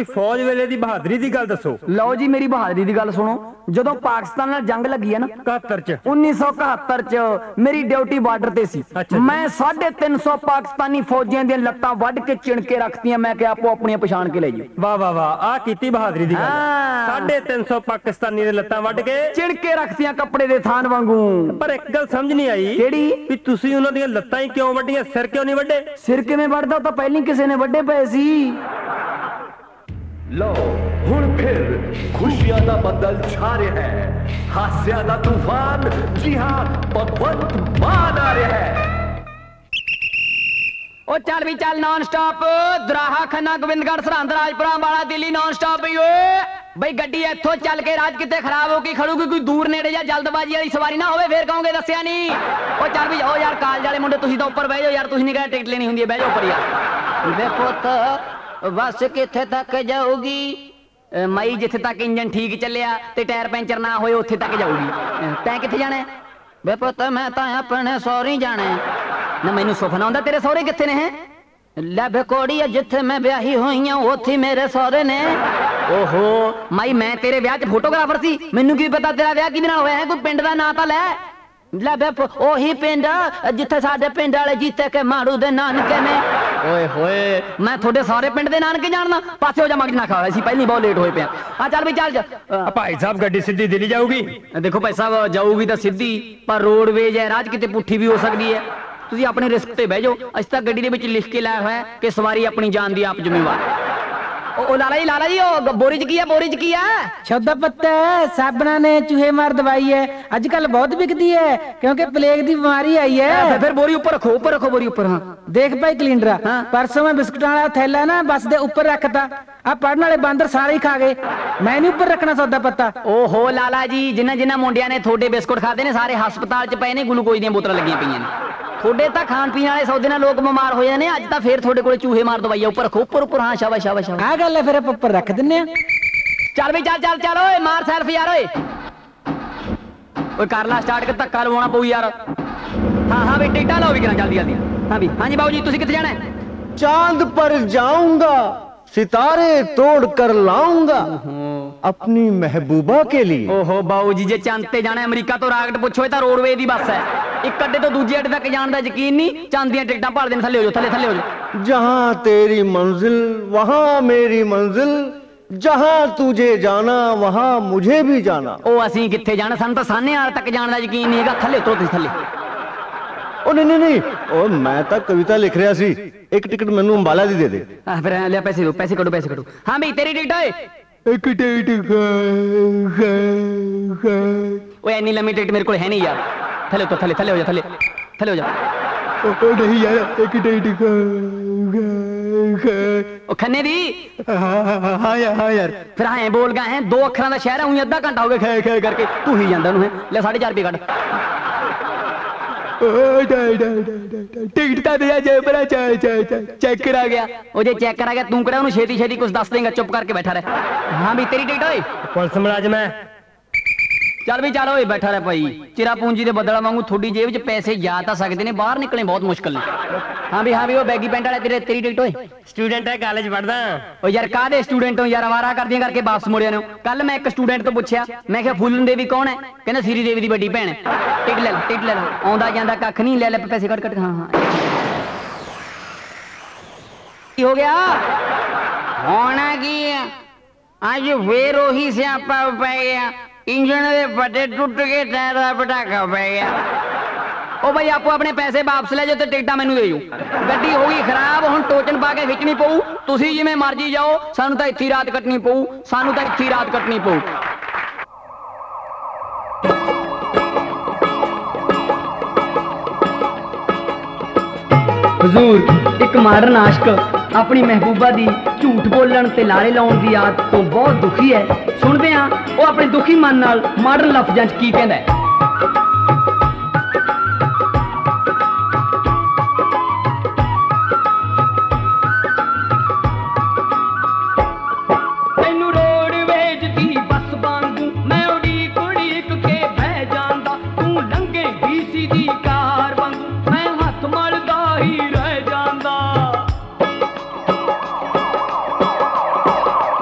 कोई फौज वेले दी बहादुरी दी गल दसो। लो जी मेरी बहादुरी दी गल सुनो। जदों पाकिस्तान नाल जंग लगी है ना 1971 च मेरी ड्यूटी बार्डर ते सी। मैं 350 पाकिस्तानी फौजियां दी लत्तां वड के चिणके रखतियां। मैं कि आपो अपनी पछाण के ले जाओ। वाह वाह वाह, आ कीती बहादुरी दी गल। 350 पाकिस्तानी दे लत्तां वड के चिणके रखतियां कपड़े दे थान वांगू। पर एक गल समझ नहीं आई केड़ी भी तुसी उन्हां दी लत्तां ही क्यों वड्डियां, सिर क्यों नहीं वड्डे? सिर किवें वड्डदा, तां पहली किसे ने वड्डे पए सी। लो हुण फिर खुशियां दा बदल छा रहा है, हास्या दा तूफान, जी हां भगवंत मान आ रहा है। ओ चल भी चल non stop, Doraha Khanna Gobindgarh Sirhind Rajpura Ambala Delhi non stop ही बई गड्डी इत्थों चल के राज किते खराब हो के खड़ूगी, कोई दूर नेड़े या जल्दबाजी वाली सवारी ना होवे, फिर कहोगे दस्सिया नहीं। ओ चल भी जाओ यार, कालज वाले मुंडे तुसीं तां उपर बह जाओ यार, तुसीं नहीं कहा टिकट लेनी हुंदी है, बह जाओ उपर यार। वे पुत्त बस किथे तक जाऊगी मई, जिथे तक इंजन ठीक चलिया ते टायर पैंचर ना होए उत्थे तक जाऊगी। तैं किथे जाना है? वे पुत्त मैं तां अपने सौहरे जाना है ना, मैनू सुपना आउंदा तेरे सौहरे किथे ने? लै बेकोड़ी जिथे मैं ब्याही हुई हां उत्थे मेरे सौहरे ने। ओहो माई मैं तेरे ब्याह च फोटोग्राफर सी, मैनू की पता तेरा ब्याह किहदे नाल होया है? कोई पिंड दा नां तां लै। लै बे ओही पिंड जिथे साडे पिंड वाले जीते के माड़ू दे नानके ने। ओए होए मैं थोड़े सारे पिंड दे नानके जानना, पासे हो जा मगज ना खा, ऐसी पहली बहुत लेट होए पे। हां चल भी चल भाई साहब गड्डी सीधी दिल्ली जाऊगी। देखो भाई साहब जाऊगी तो सीधी, पर रोडवेज है राज किते पुठी भी हो सकती है। तुसीं अपने रिस्क ते बह जाओ, अस तां गड्डी दे विच लिख के लाया होया कि सवारी अपनी जान दी आप जिम्मेवार। ओ लाला जी ओ बोरी च की है, बोरी च की है? शौदा पत्ता साबना ने चूहे मार दवाई है, अजकल बहुत बिकती है क्योंकि प्लेग दी बीमारी आई है। फिर बोरी ऊपर रखो बोरी ऊपर। हाँ देख भाई कलिंडरा, परसों मैं बिस्कुट वाला थैला ना बस दे ऊपर रखता, आ पढ़ने वाले बांदर सारे ही खा गए, मैं नहीं ऊपर रखना सौदा पत्ता। ओहो लाला जी जिन्ना जिन्ना मुंडिया ने थोड़े बिस्कुट खाते ने सारे हस्पताल च पे ने, ग्लूकोज दी बोतल लगी पई ने। थोड़े तां खान पीन वाले सौदे नाल लोग बीमार हो जाने, अज तां फिर थोड़े कोले चूहे मार दवाई ऊपर रखो ऊपर। हाँ शाबाश शाबाश शाबाश, आ गल है फिर ऊपर रख दिन्ने आ। चल भी चल ओए मार सेल्फ यार ओए कर ला स्टार्ट के धक्का लवाना पऊ यार। हाँ भी टिकटा लो भी करा जल्दी जल्दी। हाँ जी बाबू जी तुसीं कित्थे जाना है? चांद पर जाऊंगा, सितारे तोड़ कर लाऊंगा अपनी महबूबा के लिए। ओहो बाबू जी जे चंद ते जाना अमरीका तो राकेट पुछो, तो रोडवे दी बस है, एक अड्डे तो दूजे अड्डे तक जाने का यकीन नहीं, चंद दी टिकटां भाल देने। थल्ले हो जाओ थल्ले हो जाओ। जहां तेरी मंजिल वहां मेरी मंजिल, जहां तुझे जाना वहां मुझे भी जाना। ओ असीं कित्थे जाना, सानूं तां सान्ने वाल तक जाने का यकीन नहीं हैगा। थल्ले उतरो तुसीं थल्ले। ओ नहीं ओ मैं तो कविता लिख रहा सी, एक टिकट मैनू अंबाला दी दे दे। फिर ले पैसे दो, पैसे कटो। हाँ भाई तेरी टिकट है? एक टिकट ओए इतनी लंबी टिकट मेरे को है नहीं यार। थल्ले उतर थल्ले हो जा थल्ले हो जा। नहीं यार एक टिकट ओ खन्ने दी। हाँ यार फिर हाँ बोल गए हैं, 2 अखरां दा शहर है, उही अद्धा घंटा हो गया खे करके तू ही जांदा उन्हें। ले 4.5 रुपये कट। टिकट का दिया जाए बड़ा चेक करा गया। ओ जे चेक करा गया तू कड़ा उन्हें छेती छेती कुछ दस देगा, चुप करके बैठा रहे। हाँ भी तेरी टिकट होए? पुलिस मुलाजम है। चल भी चल ओए बैठा रहे भाई, चिरा पूंजी दे बदला वांगू थोड़ी जेब च पैसे जा तां सकदे ने, बाहर निकलने बहुत मुश्किल ने। हाँ भी वो बैगी पेंट वाले तेरी टिकट होए? स्टूडेंट है, कॉलेज पढ़दा। ओ यार काहदे स्टूडेंट हो यार, आवारा करदियां करके वापस मुड़िया ने। कल मैं एक स्टूडेंट तो पूछया, मैं क्या फूलन देवी कौन है? कहना सीरी देवी दी बड़ी भैन है। टिकट ले ला आउंदा जांदा कख नहीं, ले पैसे कट। हाँ की हो गया? होना की आज फिर ओही स्यापा पै गया, इंजन दे फटे टुट के टायर दा पटाखा पै गया। ओ भाई आपको अपने पैसे वापस ले जाओ ते टिकटा मैनू दे जाओ। गड्डी हो गई खराब, हुण टोचन पा के खिच्चनी पऊ, तुसीं जिवें मर्जी जाओ, सानू तां इत्थे रात कटनी पऊ। हजूर एक मॉडर्न आशिक अपनी महबूबा दी झूठ बोलन ते लारे लाउण दी आदत तो बहुत दुखी है। सुनते हैं वो अपने दुखी मन नाल मॉडर्न लफ्जां च की कहंदा है। तैनू रोडवेज दी बस वांगू मैं उड़ीक के बह जांदा, तू लंघे डीसी दी कार वांगू मैं हथ मलदा ही रह जांदा।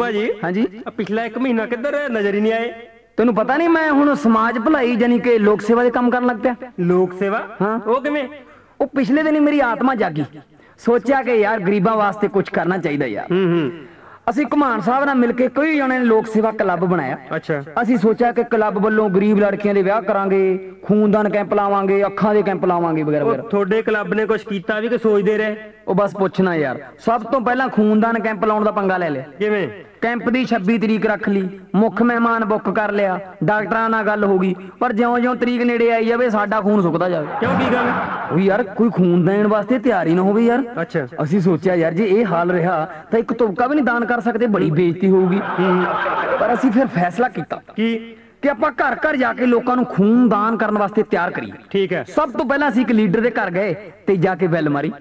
ਭਾਜੀ ਹਾਂਜੀ ਪਿਛਲਾ 1 ਮਹੀਨਾ ਕਿੱਧਰ ਨਜ਼ਰ ਹੀ ਨਹੀਂ ਆਏ। ਤੈਨੂੰ ਪਤਾ ਨਹੀਂ ਮੈਂ ਹੁਣ ਸਮਾਜ ਭਲਾਈ ਜਾਨੀ ਕਿ ਲੋਕ ਸੇਵਾ ਦੇ ਕੰਮ ਕਰਨ ਲੱਗ ਪਿਆ। ਲੋਕ ਸੇਵਾ? ਹਾਂ। ਉਹ ਕਿਵੇਂ? ਉਹ ਪਿਛਲੇ ਦਿਨ ਹੀ ਮੇਰੀ ਆਤਮਾ ਜਾਗੀ, ਸੋਚਿਆ ਕਿ ਯਾਰ ਗਰੀਬਾਂ ਵਾਸਤੇ ਕੁਝ ਕਰਨਾ ਚਾਹੀਦਾ ਯਾਰ। ਅਸੀਂ ਘੁਮਾਣ ਸਾਹਿਬ ਨਾਲ ਮਿਲ ਕੇ ਕਈ ਜਣੇ ਨੇ ਲੋਕ ਸੇਵਾ ਕਲੱਬ ਬਣਾਇਆ। ਅੱਛਾ। ਅਸੀਂ ਸੋਚਿਆ ਕਿ ਕਲੱਬ ਵੱਲੋਂ ਗਰੀਬ ਲੜਕੀਆਂ ਦੇ ਵਿਆਹ ਕਰਾਂਗੇ, ਖੂਨਦਾਨ ਕੈਂਪ ਲਾਵਾਂਗੇ, ਅੱਖਾਂ ਦੇ ਕੈਂਪ ਲਾਵਾਂਗੇ ਵਗੈਰਾ ਵਗੈਰਾ। ਤੁਹਾਡੇ ਕਲੱਬ ਨੇ ਕੁਝ ਕੀਤਾ ਵੀ ਕਿ ਸੋਚਦੇ ਰਹੇ? ਉਹ ਬਸ ਪੁੱਛਣਾ ਯਾਰ, ਸਭ ਤੋਂ ਪਹਿਲਾਂ ਖੂਨਦਾਨ ਕੈਂਪ ਲਾਉਣ ਦਾ ਪੰਗਾ ਲੈ ਲਿਆ। ਕਿਵੇਂ? ਕੈਂਪ ਦੀ 26 ਤਰੀਕ ਰੱਖ ਲਈ, ਮੁੱਖ ਮਹਿਮਾਨ ਬੁੱਕ ਕਰ ਲਿਆ, ਡਾਕਟਰਾਂ ਨਾਲ ਗੱਲ ਹੋ ਗਈ, ਪਰ ਜਿਉਂ-ਜਿਉਂ ਤਰੀਕ ਨੇੜੇ ਆਈ ਜਾਵੇ ਸਾਡਾ ਖੂਨ ਸੁੱਕਦਾ ਜਾਵੇ। ਕਿਉਂ, ਕੀ ਗੱਲ? ਉਹ ਯਾਰ ਕੋਈ ਖੂਨ ਦੇਣ ਵਾਸਤੇ ਤਿਆਰ ਹੀ ਨਾ ਹੋਵੇ ਯਾਰ। ਅੱਛਾ। ਅਸੀਂ ਸੋਚਿਆ ਯਾਰ ਜੇ ਇਹ ਹਾਲ ਰਿਹਾ ਤਾਂ ਇੱਕ ਤੁਪਕਾ ਵੀ ਨਹੀਂ ਦਾਨ ਕਰ ਸਕਦੇ, ਬੜੀ ਬੇਇੱਜ਼ਤੀ ਹੋਊਗੀ। ਪਰ ਅਸੀਂ ਫਿਰ ਫੈਸਲਾ ਕੀਤਾ ਕਿ ਆਪਾਂ ਘਰ ਘਰ ਜਾ ਕੇ ਲੋਕਾਂ ਨੂੰ ਖੂਨ ਦਾਨ ਕਰਨ ਵਾਸਤੇ ਤਿਆਰ ਕਰੀਏ। ਠੀਕ ਹੈ। ਸਭ ਤੋਂ ਪਹਿਲਾਂ ਅਸੀਂ ਇੱਕ ਲੀਡਰ ਦੇ ਘਰ ਗਏ ਤੇ ਜਾ ਕੇ ਬੈਲ ਮਾਰੀ।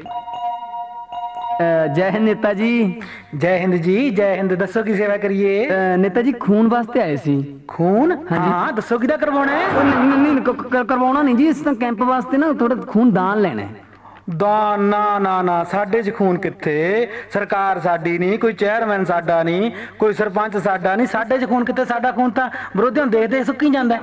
ਜੈ ਹਿੰਦ ਨੇਤਾ ਜੀ। ਜੈ ਹਿੰਦ ਜੀ, ਜੈ ਹਿੰਦ। ਦੱਸੋ ਕੀ ਸੇਵਾ ਕਰੀਏ? ਨੇਤਾ ਜੀ ਖੂਨ ਵਾਸਤੇ ਆਏ ਸੀ। ਖੂਨ? ਹਾਂ ਦੱਸੋ ਕਿਹਦਾ ਕਰਵਾਉਣਾ ਹੈ? ਨਹੀਂ ਕਰਵਾਉਣਾ ਨਹੀਂ ਜੀ, ਇਸ ਤਾਂ ਕੈਂਪ ਵਾਸਤੇ ਨਾ ਥੋੜਾ ਖੂਨ ਦਾਨ ਲੈਣਾ ਹੈ। ਦਾਨ? ਨਾ ਨਾ ਨਾ, ਸਾਡੇ 'ਚ ਖੂਨ ਕਿੱਥੇ? ਸਰਕਾਰ ਸਾਡੀ ਨਹੀਂ, ਕੋਈ ਚੇਅਰਮੈਨ ਸਾਡਾ ਨਹੀਂ, ਕੋਈ ਸਰਪੰਚ ਸਾਡਾ ਨਹੀਂ, ਸਾਡੇ 'ਚ ਖੂਨ ਕਿੱਥੇ? ਸਾਡਾ ਖੂਨ ਤਾਂ ਵਿਰੋਧੀਆਂ ਨੂੰ ਦੇਖਦੇ ਸੁੱਕੀ ਜਾਂਦਾ।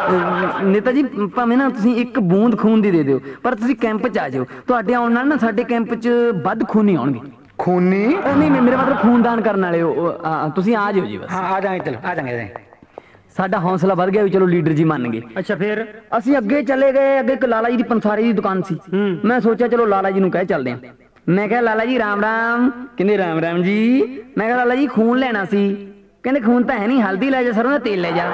ਨੇਤਾ ਜੀ ਭਾਵੇਂ ਨਾ ਤੁਸੀਂ ਇੱਕ ਬੂੰਦ ਖੂਨ ਦੀ ਦੇ ਦਿਓ, ਪਰ ਤੁਸੀਂ ਕੈਂਪ 'ਚ ਆ ਜਾਓ। ਤੁਹਾਡੇ ਆਉਣ ਨਾਲ ਨਾ ਸਾਡੇ ਕੈਂਪ 'ਚ ਵੱਧ ਖੂਨੀ ਆਉਣਗੇ। ਖੂਨੀ? ਨਹੀਂ ਮੇਰੇ ਮਤਲਬ ਖੂਨਦਾਨ ਕਰਨ ਵਾਲੇ ਤੁਸੀਂ ਆ ਜਾਓ ਜੀ ਬਸ। ਹਾਂ ਆ ਜਾਵਾਂਗੇ, ਚਲੋ ਆ ਜਾਵਾਂਗੇ। ਸਾਡਾ ਹੌਸਲਾ ਵੱਧ ਗਿਆ ਵੀ ਚਲੋ ਲੀਡਰ ਜੀ ਮੰਨ ਗਏ। ਅੱਛਾ ਫਿਰ? ਅਸੀਂ ਅੱਗੇ ਚਲੇ ਗਏ। ਅੱਗੇ ਇੱਕ ਲਾਲਾ ਜੀ ਦੀ ਪੰਸਾਰੀ ਦੀ ਦੁਕਾਨ ਸੀ। ਮੈਂ ਸੋਚਿਆ ਚਲੋ ਲਾਲਾ ਜੀ ਨੂੰ ਕਹਿ ਚੱਲਦੇ ਆਂ। ਮੈਂ ਕਿਹਾ ਲਾਲਾ ਜੀ ਰਾਮ ਰਾਮ। ਕਹਿੰਦੇ ਰਾਮ ਰਾਮ ਜੀ। ਮੈਂ ਕਿਹਾ ਲਾਲਾ ਜੀ ਖੂਨ ਲੈਣਾ ਸੀ। ਕਹਿੰਦੇ ਖੂਨ ਤਾਂ ਹੈ ਨਹੀਂ, ਹਲਦੀ ਲੈ ਜਾ, ਸਰੋਂ ਦਾ ਤੇਲ ਲੈ ਜਾ।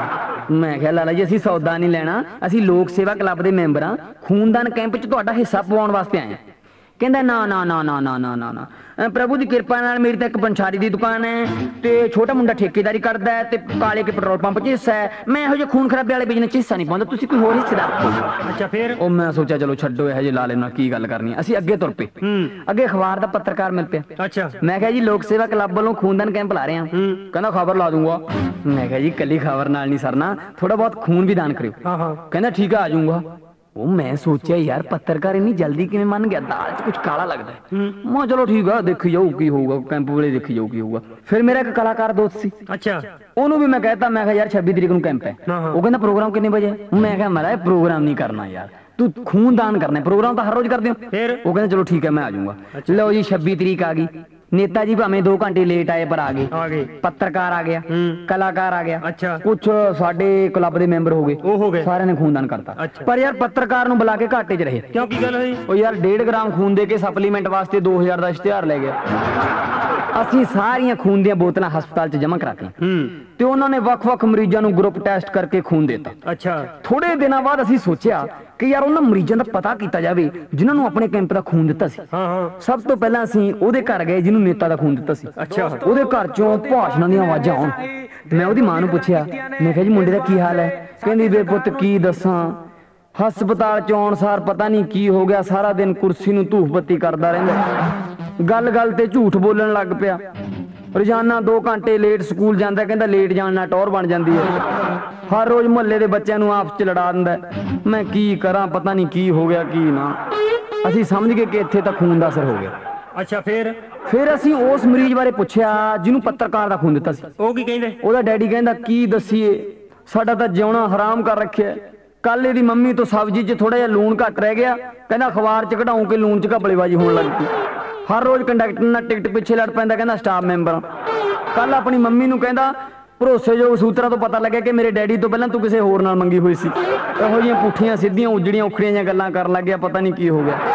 ਮੈਂ ਕਿਹਾ ਲਾਲਾ ਜੀ ਅਸੀਂ ਸੌਦਾ ਨਹੀਂ ਲੈਣਾ, ਅਸੀਂ ਲੋਕ ਸੇਵਾ ਕਲੱਬ ਦੇ ਮੈਂਬਰ ਹਾਂ, ਖੂਨਦਾਨ ਕੈਂਪ 'ਚ ਤੁਹਾਡਾ ਹਿੱਸਾ ਪਵਾਉਣ ਵਾਸਤੇ ਆਏ ਹਾਂ। ਕਹਿੰਦਾ ਨਾ ਨਾ ਨਾ ਨਾ ਨਾ ਨਾ ਨਾ ਨਾ, ਪ੍ਰਭੂ ਦੀ ਕਿਰਪਾ ਨਾਲ ਮੇਰੀ ਤਾਂ ਇੱਕ ਪੰਸਾਰੀ ਦੀ ਦੁਕਾਨ ਹੈ ਤੇ ਛੋਟਾ ਮੁੰਡਾ ਠੇਕੇਦਾਰੀ ਕਰਦਾ ਹੈ ਤੇ ਕਾਲੇ ਕੇ ਪੈਟਰੋਲ ਪੰਪ 'ਚ ਹਿੱਸਾ ਹੈ। ਮੈਂ ਇਹੋ ਜਿਹੇ ਖੂਨ ਖਰਾਬੇ ਵਾਲੇ ਬਿਜ਼ਨਸ 'ਚ ਹਿੱਸਾ ਨਹੀਂ ਪਾਉਂਦਾ, ਤੁਸੀਂ ਕੋਈ ਹੋਰ ਹਿੱਸੇਦਾਰ। ਅੱਛਾ ਫਿਰ? ਉਹ ਮੈਂ ਸੋਚਿਆ ਚਲੋ ਛੱਡੋ ਇਹੋ ਜਿਹੇ ਲਾਲੇ ਨਾਲ ਕੀ ਗੱਲ ਕਰਨੀ ਹੈ। ਅਸੀਂ ਅੱਗੇ ਤੁਰ ਪਏ। ਅੱਗੇ ਅਖਬਾਰ ਦਾ ਪੱਤਰਕਾਰ ਮਿਲ ਪਿਆ। ਅੱਛਾ। ਮੈਂ ਕਿਹਾ ਜੀ ਲੋਕ ਸੇਵਾ ਕਲੱਬ ਵੱਲੋਂ ਖੂਨਦਾਨ ਕੈਂਪ ਲਾ ਰਹੇ ਹਾਂ। ਕਹਿੰਦਾ ਖਬਰ ਲਾ ਦੂੰਗਾ। ਮੈਂ ਕਿਹਾ ਜੀ ਕੱਲੀ ਖਬਰ ਨਾਲ ਨਹੀਂ ਸਰਨਾ, ਥੋੜਾ ਬਹੁਤ ਖੂਨ ਵੀ ਦਾਨ ਕਰਿਓ। ਕਹਿੰਦਾ ਠੀਕ ਆ ਜਾਊਂਗਾ। ਉਹ ਮੈਂ ਸੋਚਿਆ ਯਾਰ ਪੱਤਰਕਾਰ ਇੰਨੀ ਜਲਦੀ ਕਿਵੇਂ ਮੰਨ ਗਿਆ, ਦਾਲ 'ਚ ਕੁਝ ਕਾਲਾ ਲੱਗਦਾ। ਮੈਂ ਚਲੋ ਠੀਕ ਆ, ਦੇਖੀ ਜਾਊ ਕੀ ਹੋਊਗਾ, ਕੈਂਪ ਵੇਲੇ ਦੇਖੀ ਜਾਊ ਕੀ ਹੋਊਗਾ। ਫਿਰ ਮੇਰਾ ਇੱਕ ਕਲਾਕਾਰ ਦੋਸਤ ਸੀ। ਅੱਛਾ। ਉਹਨੂੰ ਵੀ ਮੈਂ ਕਹਿਤਾ, ਮੈਂ ਕਿਹਾ ਯਾਰ 26 ਤਰੀਕ ਨੂੰ ਕੈਂਪ ਹੈ। ਉਹ ਕਹਿੰਦਾ ਪ੍ਰੋਗਰਾਮ ਕਿੰਨੇ ਵਜੇ? ਮੈਂ ਕਿਹਾ ਮਹਾਰਾਜ ਪ੍ਰੋਗਰਾਮ ਨਹੀਂ ਕਰਨਾ ਯਾਰ, ਤੂੰ ਖੂਨ ਦਾਨ ਕਰਨਾ, ਪ੍ਰੋਗਰਾਮ ਤਾਂ ਹਰ ਰੋਜ਼ ਕਰਦੇ ਹੋ। ਉਹ ਕਹਿੰਦਾ ਚਲੋ ਠੀਕ ਹੈ ਮੈਂ ਆ ਜਾਊਂਗਾ। ਲਓ ਜੀ 26 ਤਰੀਕ ਆ ਗਈ। ਨੇਤਾ ਜੀ ਭਾਵੇਂ 2 ਘੰਟੇ ਲੇਟ ਆਏ ਪਰ ਆ ਗਏ। ਪੱਤਰਕਾਰ ਆ ਗਿਆ, ਕਲਾਕਾਰ ਆ ਗਿਆ, ਕੁਛ ਸਾਡੇ ਕਲੱਬ ਦੇ ਮੈਂਬਰ ਹੋ ਗਏ, ਸਾਰਿਆਂ ਨੇ ਖੂਨਦਾਨ ਕਰਤਾ। ਪਰ ਯਾਰ ਪੱਤਰਕਾਰ ਨੂੰ ਬੁਲਾ ਕੇ ਘਾਟੇ 'ਚ ਰਹੇ। ਕਿਉਂ, ਕੀ ਗੱਲ ਹੋਈ? ਉਹ ਯਾਰ 1.5 ਗ੍ਰਾਮ ਖੂਨ ਦੇ ਕੇ ਸਪਲੀਮੈਂਟ ਵਾਸਤੇ 2000 ਦਾ ਇਸ਼ਤਿਹਾਰ ਲੈ ਗਿਆ। ਅਸੀਂ ਸਾਰੀਆਂ ਖੂਨ ਦੀਆਂ ਬੋਤਲਾਂ ਹਸਪਤਾਲ 'ਚ ਜਮ੍ਹਾਂ ਕਰਾਤੀਆਂ ਤੇ ਉਹਨਾਂ ਨੇ ਵੱਖ-ਵੱਖ ਮਰੀਜ਼ਾਂ ਨੂੰ ਗਰੁੱਪ ਟੈਸਟ ਕਰਕੇ ਖੂਨ ਦਿੱਤਾ। ਅੱਛਾ। ਥੋੜੇ ਦਿਨਾਂ ਬਾਅਦ ਅਸੀਂ ਸੋਚਿਆ ਕਿ ਯਾਰ ਉਹਨਾਂ ਮਰੀਜ਼ਾਂ ਦਾ ਪਤਾ ਕੀਤਾ ਜਾਵੇ ਜਿਨ੍ਹਾਂ ਨੂੰ ਆਪਣੇ ਕੈਂਪ ਦਾ ਖੂਨ ਦਿੱਤਾ ਸੀ। ਸਭ ਤੋਂ ਪਹਿਲਾਂ ਅਸੀਂ ਉਹਦੇ ਘਰ ਗਏ ਜਿਹਨੂੰ ਨੇਤਾ ਦਾ ਖੂਨ ਦਿੱਤਾ ਸੀ। ਅੱਛਾ। ਉਹਦੇ ਘਰ 'ਚੋਂ ਭਾਸ਼ਣਾਂ ਦੀਆਂ ਆਵਾਜ਼ਾਂ ਆਉਣ। ਮੈਂ ਉਹਦੀ ਮਾਂ ਨੂੰ ਪੁੱਛਿਆ, ਮੈਂ ਕਿਹਾ ਜੀ ਮੁੰਡੇ ਦਾ ਕੀ ਹਾਲ ਹੈ? ਕਹਿੰਦੀ ਵੇ ਪੁੱਤ ਕੀ ਦੱਸਾਂ, ਹਸਪਤਾਲ 'ਚ ਆਉਣ ਸਾਰ ਪਤਾ ਨਹੀਂ ਕੀ ਹੋ ਗਿਆ, ਸਾਰਾ ਦਿਨ ਕੁਰਸੀ ਨੂੰ ਧੂਫ ਬੱਤੀ ਕਰਦਾ ਰਹਿੰਦਾ, ਗੱਲ-ਗੱਲ ਤੇ ਝੂਠ ਬੋਲਣ ਲੱਗ ਪਿਆ, ਰੋਜ਼ਾਨਾ 2 ਘੰਟੇ ਲੇਟ ਸਕੂਲ ਜਾਂਦਾ। ਕਹਿੰਦਾ ਲੇਟ ਜਾਣ ਨਾਲ ਟੌਰ ਬਣ ਜਾਂਦੀ ਹੈ, ਹਰ ਰੋਜ਼ ਮੁਹੱਲੇ ਦੇ ਬੱਚਿਆਂ ਨੂੰ ਆਪਸ 'ਚ ਲੜਾ ਦਿੰਦਾ। ਮੈਂ ਕੀ ਕਰਾਂ, ਪਤਾ ਨਹੀਂ ਕੀ ਹੋ ਗਿਆ ਕੀ ਨਾ। ਅਸੀਂ ਸਮਝ ਗਏ ਕਿ ਇੱਥੇ ਤਾਂ ਖੂਨ ਦਾ ਅਸਰ ਹੋ ਗਿਆ। ਅੱਛਾ ਫਿਰ? ਫਿਰ ਅਸੀਂ ਉਸ ਮਰੀਜ਼ ਬਾਰੇ ਪੁੱਛਿਆ ਜਿਹਨੂੰ ਪੱਤਰਕਾਰ ਦਾ ਖੂਨ ਦਿੱਤਾ ਸੀ। ਉਹ ਕੀ ਕਹਿੰਦੇ? ਉਹਦਾ ਡੈਡੀ ਕਹਿੰਦਾ ਕੀ ਦੱਸੀਏ, ਸਾਡਾ ਤਾਂ ਜਿਉਣਾ ਹਰਾਮ ਕਰ ਰੱਖਿਆ। ਕੱਲ ਇਹਦੀ ਮੰਮੀ ਤੋਂ ਸਬਜ਼ੀ 'ਚ ਥੋੜਾ ਜਿਹਾ ਲੂਣ ਘੱਟ ਰਹਿ ਗਿਆ, ਕਹਿੰਦਾ ਅਖਬਾਰ 'ਚ ਕਢਾਉਂ ਕੇ ਲੂਣ 'ਚ ਘਪਲੇਬਾਜ਼ੀ ਹੋਣ ਲੱਗ ਪਈ। ਹਰ ਰੋਜ਼ ਕੰਡਕਟਰ ਨਾਲ ਟਿਕਟ ਪਿੱਛੇ ਲੜ ਪੈਂਦਾ, ਕਹਿੰਦਾ ਸਟਾਫ ਮੈਂਬਰ। ਕੱਲ ਆਪਣੀ ਮੰਮੀ ਨੂੰ ਕਹਿੰਦਾ ਭਰੋਸੇਯੋਗ ਸੂਤਰਾਂ ਤੋਂ ਪਤਾ ਲੱਗਿਆ ਕਿ ਮੇਰੇ ਡੈਡੀ ਤੋਂ ਪਹਿਲਾਂ ਤੂੰ ਕਿਸੇ ਹੋਰ ਨਾਲ ਮੰਗੀ ਹੋਈ ਸੀ। ਇਹੋ ਜਿਹੀਆਂ ਪੁੱਠੀਆਂ ਸਿੱਧੀਆਂ ਉਜੜੀਆਂ ਉਖੜੀਆਂ ਜਿਹੀਆਂ ਗੱਲਾਂ ਕਰਨ ਲੱਗ ਗਿਆ, ਪਤਾ ਨਹੀਂ ਕੀ ਹੋ ਗਿਆ।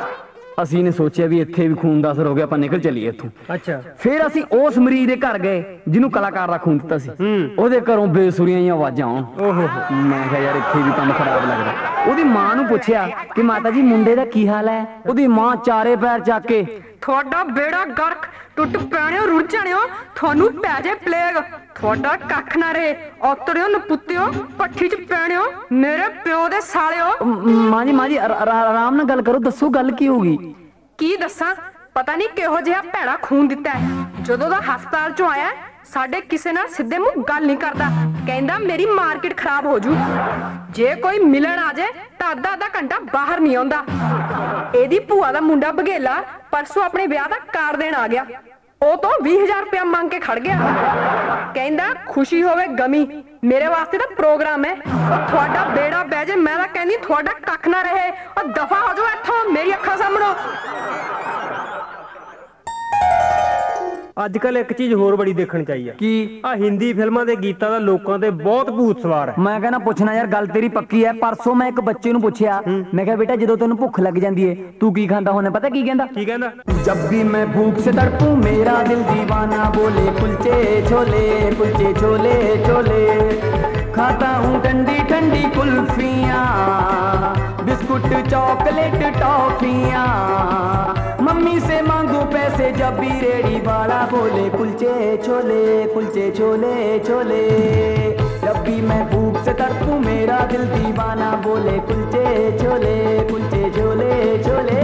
ਅਸੀਂ ਨੇ ਸੋਚਿਆ ਵੀ ਇੱਥੇ ਵੀ ਖੂਨ ਦਾ ਅਸਰ ਹੋ ਗਿਆ, ਆਪਾਂ ਨਿਕਲ ਚੱਲੀਏ ਇੱਥੋਂ। ਅੱਛਾ। ਫਿਰ ਅਸੀਂ ਉਸ ਮਰੀਜ਼ ਦੇ ਘਰ ਗਏ ਜਿਹਨੂੰ ਕਲਾਕਾਰ ਦਾ ਖੂਨ ਦਿੱਤਾ ਸੀ। ਉਹਦੇ ਘਰੋਂ ਬੇਸੁਰੀਆਂ ਜਿਹੀਆਂ ਆਵਾਜ਼ਾਂ ਆਉਣ। ਮੈਂ ਕਿਹਾ ਯਾਰ ਇੱਥੇ ਵੀ ਕੰਮ ਖਰਾਬ ਲੱਗਦਾ। ਉਹਦੀ ਮਾਂ ਨੂੰ ਪੁੱਛਿਆ ਕਿ ਮਾਤਾ ਜੀ ਮੁੰਡੇ ਦਾ ਕੀ ਹਾਲ ਹੈ? ਉਹਦੀ ਮਾਂ ਚਾਰੇ ਪੈਰ ਚੱਕ ਕੇ, ਤੁਹਾਡਾ ਬੇੜਾ ਗਰਕ, ਟੁੱਟ ਪੈਣਿਓ, ਰੁੜ ਜਾਣਿਓ, ਤੁਹਾਨੂੰ ਪੈ ਜੇ ਪਲੇਗ, ਤੁਹਾਡਾ ਕੱਖ ਨਾ ਰਹੇ, ਔਤਰਿਓ ਨਪੁੱਤਿਓ, ਪੱਠੀ 'ਚ ਪੈਣਿਓ, ਮੇਰੇ ਪਿਓ ਦੇ ਸਾਲਿਓ। ਮਾਂ ਜੀ ਆਰਾਮ ਨਾਲ ਗੱਲ ਕਰੋ, ਦੱਸੋ ਗੱਲ ਕੀ ਹੋ ਗਈ? ਕੀ ਦੱਸਾਂ, ਪਤਾ ਨਹੀਂ ਕਿਹੋ ਜਿਹਾ ਭੈੜਾ ਖੂਨ ਦਿੱਤਾ ਹੈ। ਜਦੋਂ ਦਾ ਹਸਪਤਾਲ 'ਚੋਂ ਆਇਆ ਸਾਡੇ ਕਿਸੇ ਨਾਲ ਸਿੱਧੇ ਮੂੰਹ ਗੱਲ ਨਹੀਂ ਕਰਦਾ, ਕਹਿੰਦਾ ਮੇਰੀ ਮਾਰਕੀਟ ਖਰਾਬ ਹੋ ਜੂ, ਜੇ ਕੋਈ ਮਿਲਣ ਆ ਜਾਏ ਤਾਂ ਅੱਧਾ ਘੰਟਾ ਬਾਹਰ ਨਹੀਂ ਆਉਂਦਾ। ਇਹਦੀ ਭੂਆ ਦਾ ਮੁੰਡਾ ਬਘੇਲਾ ਪਰਸੋਂ ਆਪਣੇ ਵਿਆਹ ਦਾ ਕਾਰਡ ਦੇਣ ਆ ਗਿਆ, ਉਹ ਤੋਂ 20,000 ਰੁਪਇਆ ਮੰਗ ਕੇ ਖੜ ਗਿਆ। ਕਹਿੰਦਾ ਖੁਸ਼ੀ ਹੋਵੇ ਗਮੀ, ਮੇਰੇ ਵਾਸਤੇ ਤਾਂ ਪ੍ਰੋਗਰਾਮ ਹੈ। ਉਹ ਤੁਹਾਡਾ ਬੇੜਾ ਬਹਿ ਜੇ, ਮੈਂ ਤਾਂ ਕਹਿੰਦੀ ਤੁਹਾਡਾ ਕੱਖ ਨਾ ਰਹੇ। ਉਹ ਦਫਾ ਹੋ ਜਾਓ ਇੱਥੋਂ ਮੇਰੀ ਅੱਖਾਂ ਸਾਹਮਣੋਂ। ਅੱਜ ਕੱਲ ਇੱਕ ਚੀਜ਼ ਹੋਰ ਬੜੀ ਦੇਖਣ ਚਾਹੀਏ ਕੀ? ਆ ਹਿੰਦੀ ਫਿਲਮਾਂ ਦੇ ਗੀਤਾਂ ਦਾ ਲੋਕਾਂ ਤੇ ਬਹੁਤ ਭੂਤ ਸਵਾਰ ਹੈ। ਮੈਂ ਕਹਿੰਦਾ ਪੁੱਛਣਾ ਯਾਰ, ਗੱਲ ਤੇਰੀ ਪੱਕੀ ਹੈ। ਪਰਸੋਂ ਮੈਂ ਇੱਕ ਬੱਚੇ ਨੂੰ ਪੁੱਛਿਆ, ਮੈਂ ਕਿਹਾ ਬੇਟਾ ਜਦੋਂ ਤੈਨੂੰ ਭੁੱਖ ਲੱਗ ਜਾਂਦੀ ਏ ਤੂੰ ਕੀ ਖਾਂਦਾ ਹੁੰਦਾ? ਪਤਾ ਕੀ ਕਹਿੰਦਾ? ਕੀ ਕਹਿੰਦਾ? जब भी मैं भूख से तड़पूं मेरा दिल दीवाना बोले कुलचे छोले कुलचे छोले छोले। खाता हूँ ठंडी ठंडी कुल्फियाँ बिस्कुट चॉकलेट टॉफियाँ। मम्मी से मांगू पैसे जब भी रेडी वाला बोले कुलचे छोले कुलचे छोले छोले। जब भी मैं भूख से तड़पूं मेरा दिल दीवाना बोले कुलचे छोले कुलचे छोले छोले।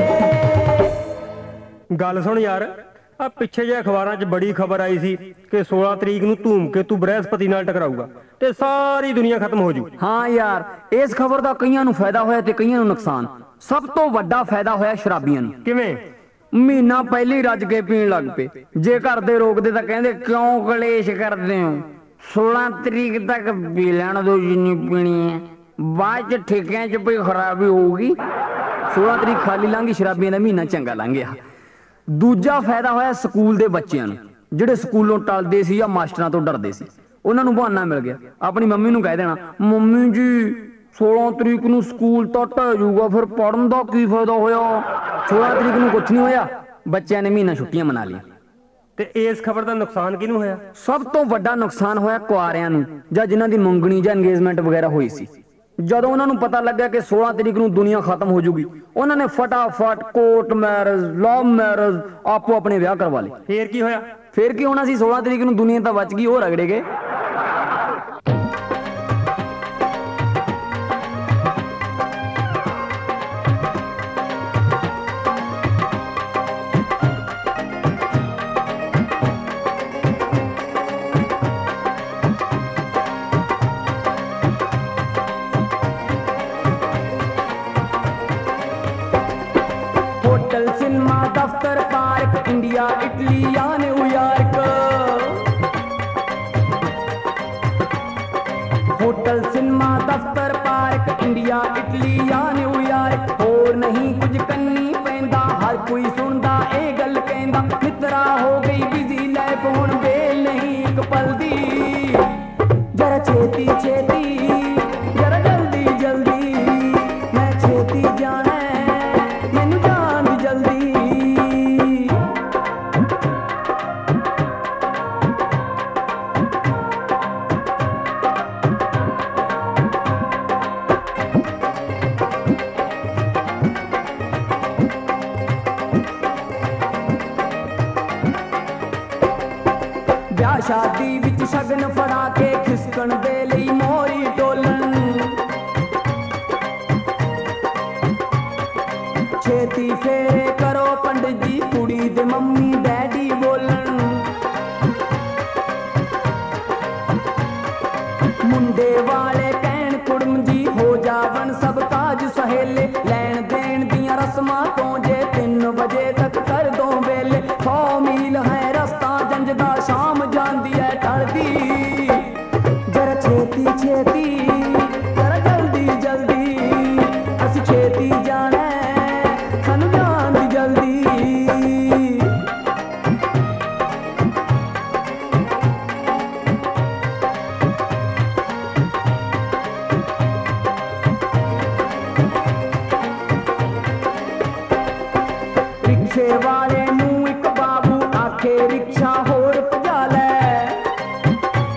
ਗੱਲ ਸੁਣ ਯਾਰ, ਆ ਪਿੱਛੇ ਜੇ ਅਖਬਾਰਾਂ 'ਚ ਬੜੀ ਖਬਰ ਆਈ ਸੀ ਕਿ 16 ਤਰੀਕ ਨੂੰ ਧੂਮਕੇਤੂ ਬ੍ਰਹਿਸਪਤੀ ਨਾਲ ਟਕਰਾਊਗਾ ਤੇ ਸਾਰੀ ਦੁਨੀਆ ਖਤਮ ਹੋ ਜੂ। ਹਾਂ ਯਾਰ, ਇਸ ਖਬਰ ਦਾ ਕਈਆਂ ਨੂੰ ਫਾਇਦਾ ਹੋਇਆ ਤੇ ਕਈਆਂ ਨੂੰ ਨੁਕਸਾਨ। ਸਭ ਤੋਂ ਵੱਡਾ ਫਾਇਦਾ ਹੋਇਆ ਸ਼ਰਾਬੀਆਂ ਨੂੰ। ਕਿਵੇਂ? ਮਹੀਨਾ ਪਹਿਲੇ ਹੀ ਰੱਜ ਕੇ ਪੀਣ ਲੱਗ ਪਏ। ਜੇ ਘਰ ਦੇ ਰੋਕਦੇ ਤਾਂ ਕਹਿੰਦੇ ਕਿਉਂ ਕਲੇਸ਼ ਕਰਦੇ ਹੋ, 16 ਤਰੀਕ ਤੱਕ ਪੀ ਲੈਣ ਦੋ ਜਿੰਨੀ ਪੀਣੀ ਹੈ, ਬਾਅਦ ਚ ਠੇਕਿਆਂ 'ਚ ਪਈ ਖਰਾਬੀ ਹੋਊਗੀ। 16 ਤਰੀਕ ਖਾਲੀ ਲੰਘੀ, ਸ਼ਰਾਬੀਆਂ ਦਾ ਮਹੀਨਾ ਚੰਗਾ ਲੰਘ ਗਿਆ। ਦੂਜਾ ਫਾਇਦਾ ਹੋਇਆ ਸਕੂਲ ਦੇ ਬੱਚਿਆਂ ਨੂੰ, ਜਿਹੜੇ ਸਕੂਲੋਂ ਟਲਦੇ ਸੀ ਜਾਂ ਮਾਸਟਰਾਂ ਤੋਂ ਡਰਦੇ ਸੀ। ਉਹਨਾਂ ਨੂੰ ਬਹਾਨਾ ਮਿਲ ਗਿਆ। ਆਪਣੀ ਮੰਮੀ ਨੂੰ ਕਹਿ ਦੇਣਾ, ਮੰਮੀ ਜੀ 16 ਤਰੀਕ ਨੂੰ ਸਕੂਲ ਤਾਂ ਢਹਿ ਜਾਊਗਾ, ਫਿਰ ਪੜਨ ਦਾ ਕੀ ਫਾਇਦਾ ਹੋਇਆ। 16 ਤਰੀਕ ਨੂੰ ਕੁਝ ਨਹੀਂ ਹੋਇਆ, ਬੱਚਿਆਂ ਨੇ ਮਹੀਨਾ ਛੁੱਟੀਆਂ ਮਨਾ ਲਈਆਂ। ਤੇ ਇਸ ਖਬਰ ਦਾ ਨੁਕਸਾਨ ਕਿਹਨੂੰ ਹੋਇਆ? ਸਭ ਤੋਂ ਵੱਡਾ ਨੁਕਸਾਨ ਹੋਇਆ ਕੁਆਰਿਆਂ ਨੂੰ, ਜਾਂ ਜਿਨ੍ਹਾਂ ਦੀ ਮੰਗਣੀ ਜਾਂ ਇੰਗੇਜਮੈਂਟ ਵਗੈਰਾ ਹੋਈ ਸੀ। ਜਦੋਂ ਉਹਨਾਂ ਨੂੰ ਪਤਾ ਲੱਗਿਆ ਕਿ 16 ਤਰੀਕ ਨੂੰ ਦੁਨੀਆ ਖਤਮ ਹੋ ਜੂਗੀ, ਉਹਨਾਂ ਨੇ ਫਟਾਫਟ ਕੋਰਟ ਮੈਰਿਜ, ਲਵ ਮੈਰਿਜ ਆਪੋ ਆਪਣੇ ਵਿਆਹ ਕਰਵਾ ਲਏ। ਫੇਰ ਕੀ ਹੋਇਆ? ਫੇਰ ਕੀ ਹੋਣਾ ਸੀ, 16 ਤਰੀਕ ਨੂੰ ਦੁਨੀਆ ਤਾਂ ਬਚ ਗਈ, ਉਹ ਰਗੜੇ ਗਏ। होटल सिनेमा दफ्तर पार्क इंडिया इटली या न्यूयॉर्क। होटल सिनेमा दफ्तर पार्क इंडिया इटली या न्यूयॉर्क। और नहीं कुछ करनी पैंदा, हर कोई सुनदा ए गल कहंदा। मित्रा हो गई बिजी लाइफ हुण बेल नहीं एक पल दी। जरा छेती छेती जरा जल्दी जल्दी, मैं छेती जाना मैनू जान दी जल्दी। ਵਿਆਹ ਸ਼ਾਦੀ ਵਿੱਚ ਸ਼ਗਨ ਫੜਾ ਕੇ ਖਿਸਕਣ ਦੇ ਲਈ ਮੋਰੀ ਟੋਲਣ। ਛੇਤੀ ਫੇਰੇ ਕਰੋ ਪੰਡਿਤ ਜੀ, ਕੁੜੀ ਦੇ ਮੰਮੀ ਡੈਡੀ ਬੋਲਣ। ਮੁੰਡੇ ਵਾਲੇ ਕਹਿਣ ਕੁੜਮ ਜੀ ਹੋ ਜਾਵਣ ਸਭ ਕਾਜ ਸਹੇਲੇ। ਲੈਣ ਦੇਣ ਦੀਆਂ ਰਸਮਾਂ ਤੋਂ ਜੇ 3 ਵਜੇ ਤੱਕ ਕਰ ਦੋ ਵੇਲੇ। 100 ਮੀਲ ਹੈ ਰਸਤਾ ਜੰਜ ਦਾ, ਸ਼ਾਮ ਜਾਂਦੀ ਹੈ ਢਲਦੀ। ਜਰਾ ਛੇਤੀ ਛੇਤੀ ਜਰਾ ਜਲਦੀ ਜਲਦੀ, ਅਸੀਂ ਛੇਤੀ ਜਾਣਾ ਸਾਨੂੰ ਜਾਣ ਦੀ ਜਲਦੀ। ਰਿਕਸ਼ੇ ਵਾਲੇ ਨੂੰ ਇੱਕ ਬਾਬੂ ਆਖੇ ਰਿਕਸ਼ਾ ਹੋਰ ਭਜਾ ਲੈ।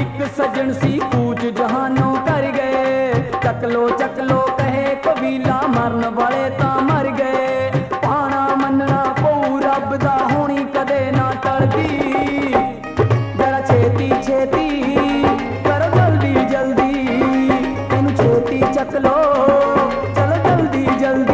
एक सजन सी कूच जहानों कर गए, चक लो कहे कबीला मरन वाले तां मर गए। पाना मनना पऊ रब दा होनी कदे ना टलदी, जरा छेती छेती करो जल्दी जल्दी, इनू छेती चक लो चलो जल्दी जल्दी।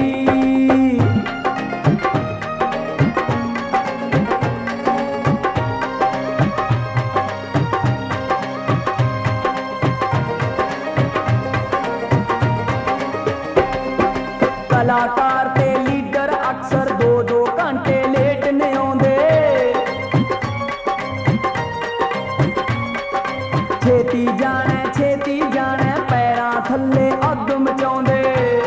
कलाकार ते लीडर अक्सर 2-2 घंटे लेट ने आउंदे, छेती जाने पैरां थल्ले अग्ग मचाउंदे।